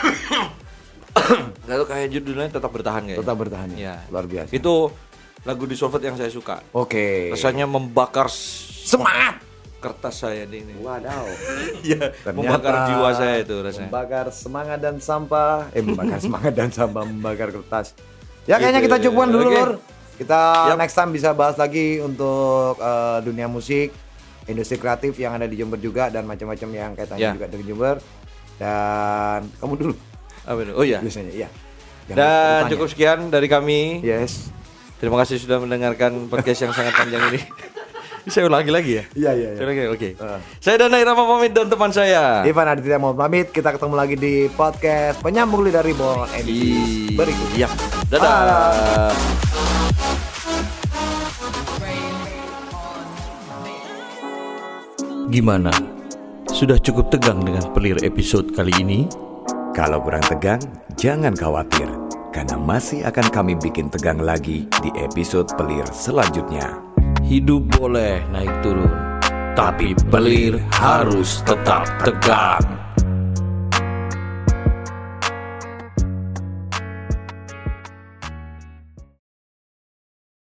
Speaker 2: Lalu kayak judulnya tetap bertahan kayaknya.
Speaker 3: Tetap bertahan ya.
Speaker 2: Iya.
Speaker 3: Luar biasa.
Speaker 2: Itu lagu Dissolved yang saya suka.
Speaker 3: Oke.
Speaker 2: Rasanya membakar
Speaker 3: Semangat.
Speaker 2: kertas saya di ini.
Speaker 3: Wadaw.
Speaker 2: Iya,
Speaker 3: Ternyata
Speaker 2: membakar jiwa saya itu rasanya.
Speaker 3: Membakar semangat dan sampah. Membakar semangat dan sampah, membakar kertas. Ya kayaknya
Speaker 2: Gitu.
Speaker 3: kita cukupan dulu,
Speaker 2: Oke.
Speaker 3: Lur. Kita
Speaker 2: Yap.
Speaker 3: next time bisa bahas lagi untuk dunia musik, industri kreatif yang ada di Jember juga dan macam-macam yang kaitannya
Speaker 2: Ya.
Speaker 3: juga dengan Jember. Dan kamu dulu
Speaker 2: Apa itu? Oh iya.
Speaker 3: biasanya, iya. Jangan
Speaker 2: Dan
Speaker 3: bertanya.
Speaker 2: cukup sekian dari kami.
Speaker 3: Yes.
Speaker 2: Terima kasih sudah mendengarkan podcast yang sangat panjang ini. Saya ulangi lagi ya?
Speaker 3: Iya.
Speaker 2: Saya ulangi, oke. Saya Dana Irama pamit dan teman saya.
Speaker 3: Ivan Aditya mau pamit. Kita ketemu lagi di podcast Penyambung Lidah Reborn edisi berikutnya.
Speaker 2: Iya. Dadah. Gimana? Sudah cukup tegang dengan pelir episode kali ini?
Speaker 1: Kalau kurang tegang, jangan khawatir, karena masih akan kami bikin tegang lagi di episode pelir selanjutnya.
Speaker 2: Hidup boleh naik turun, tapi pelir harus tetap tegang.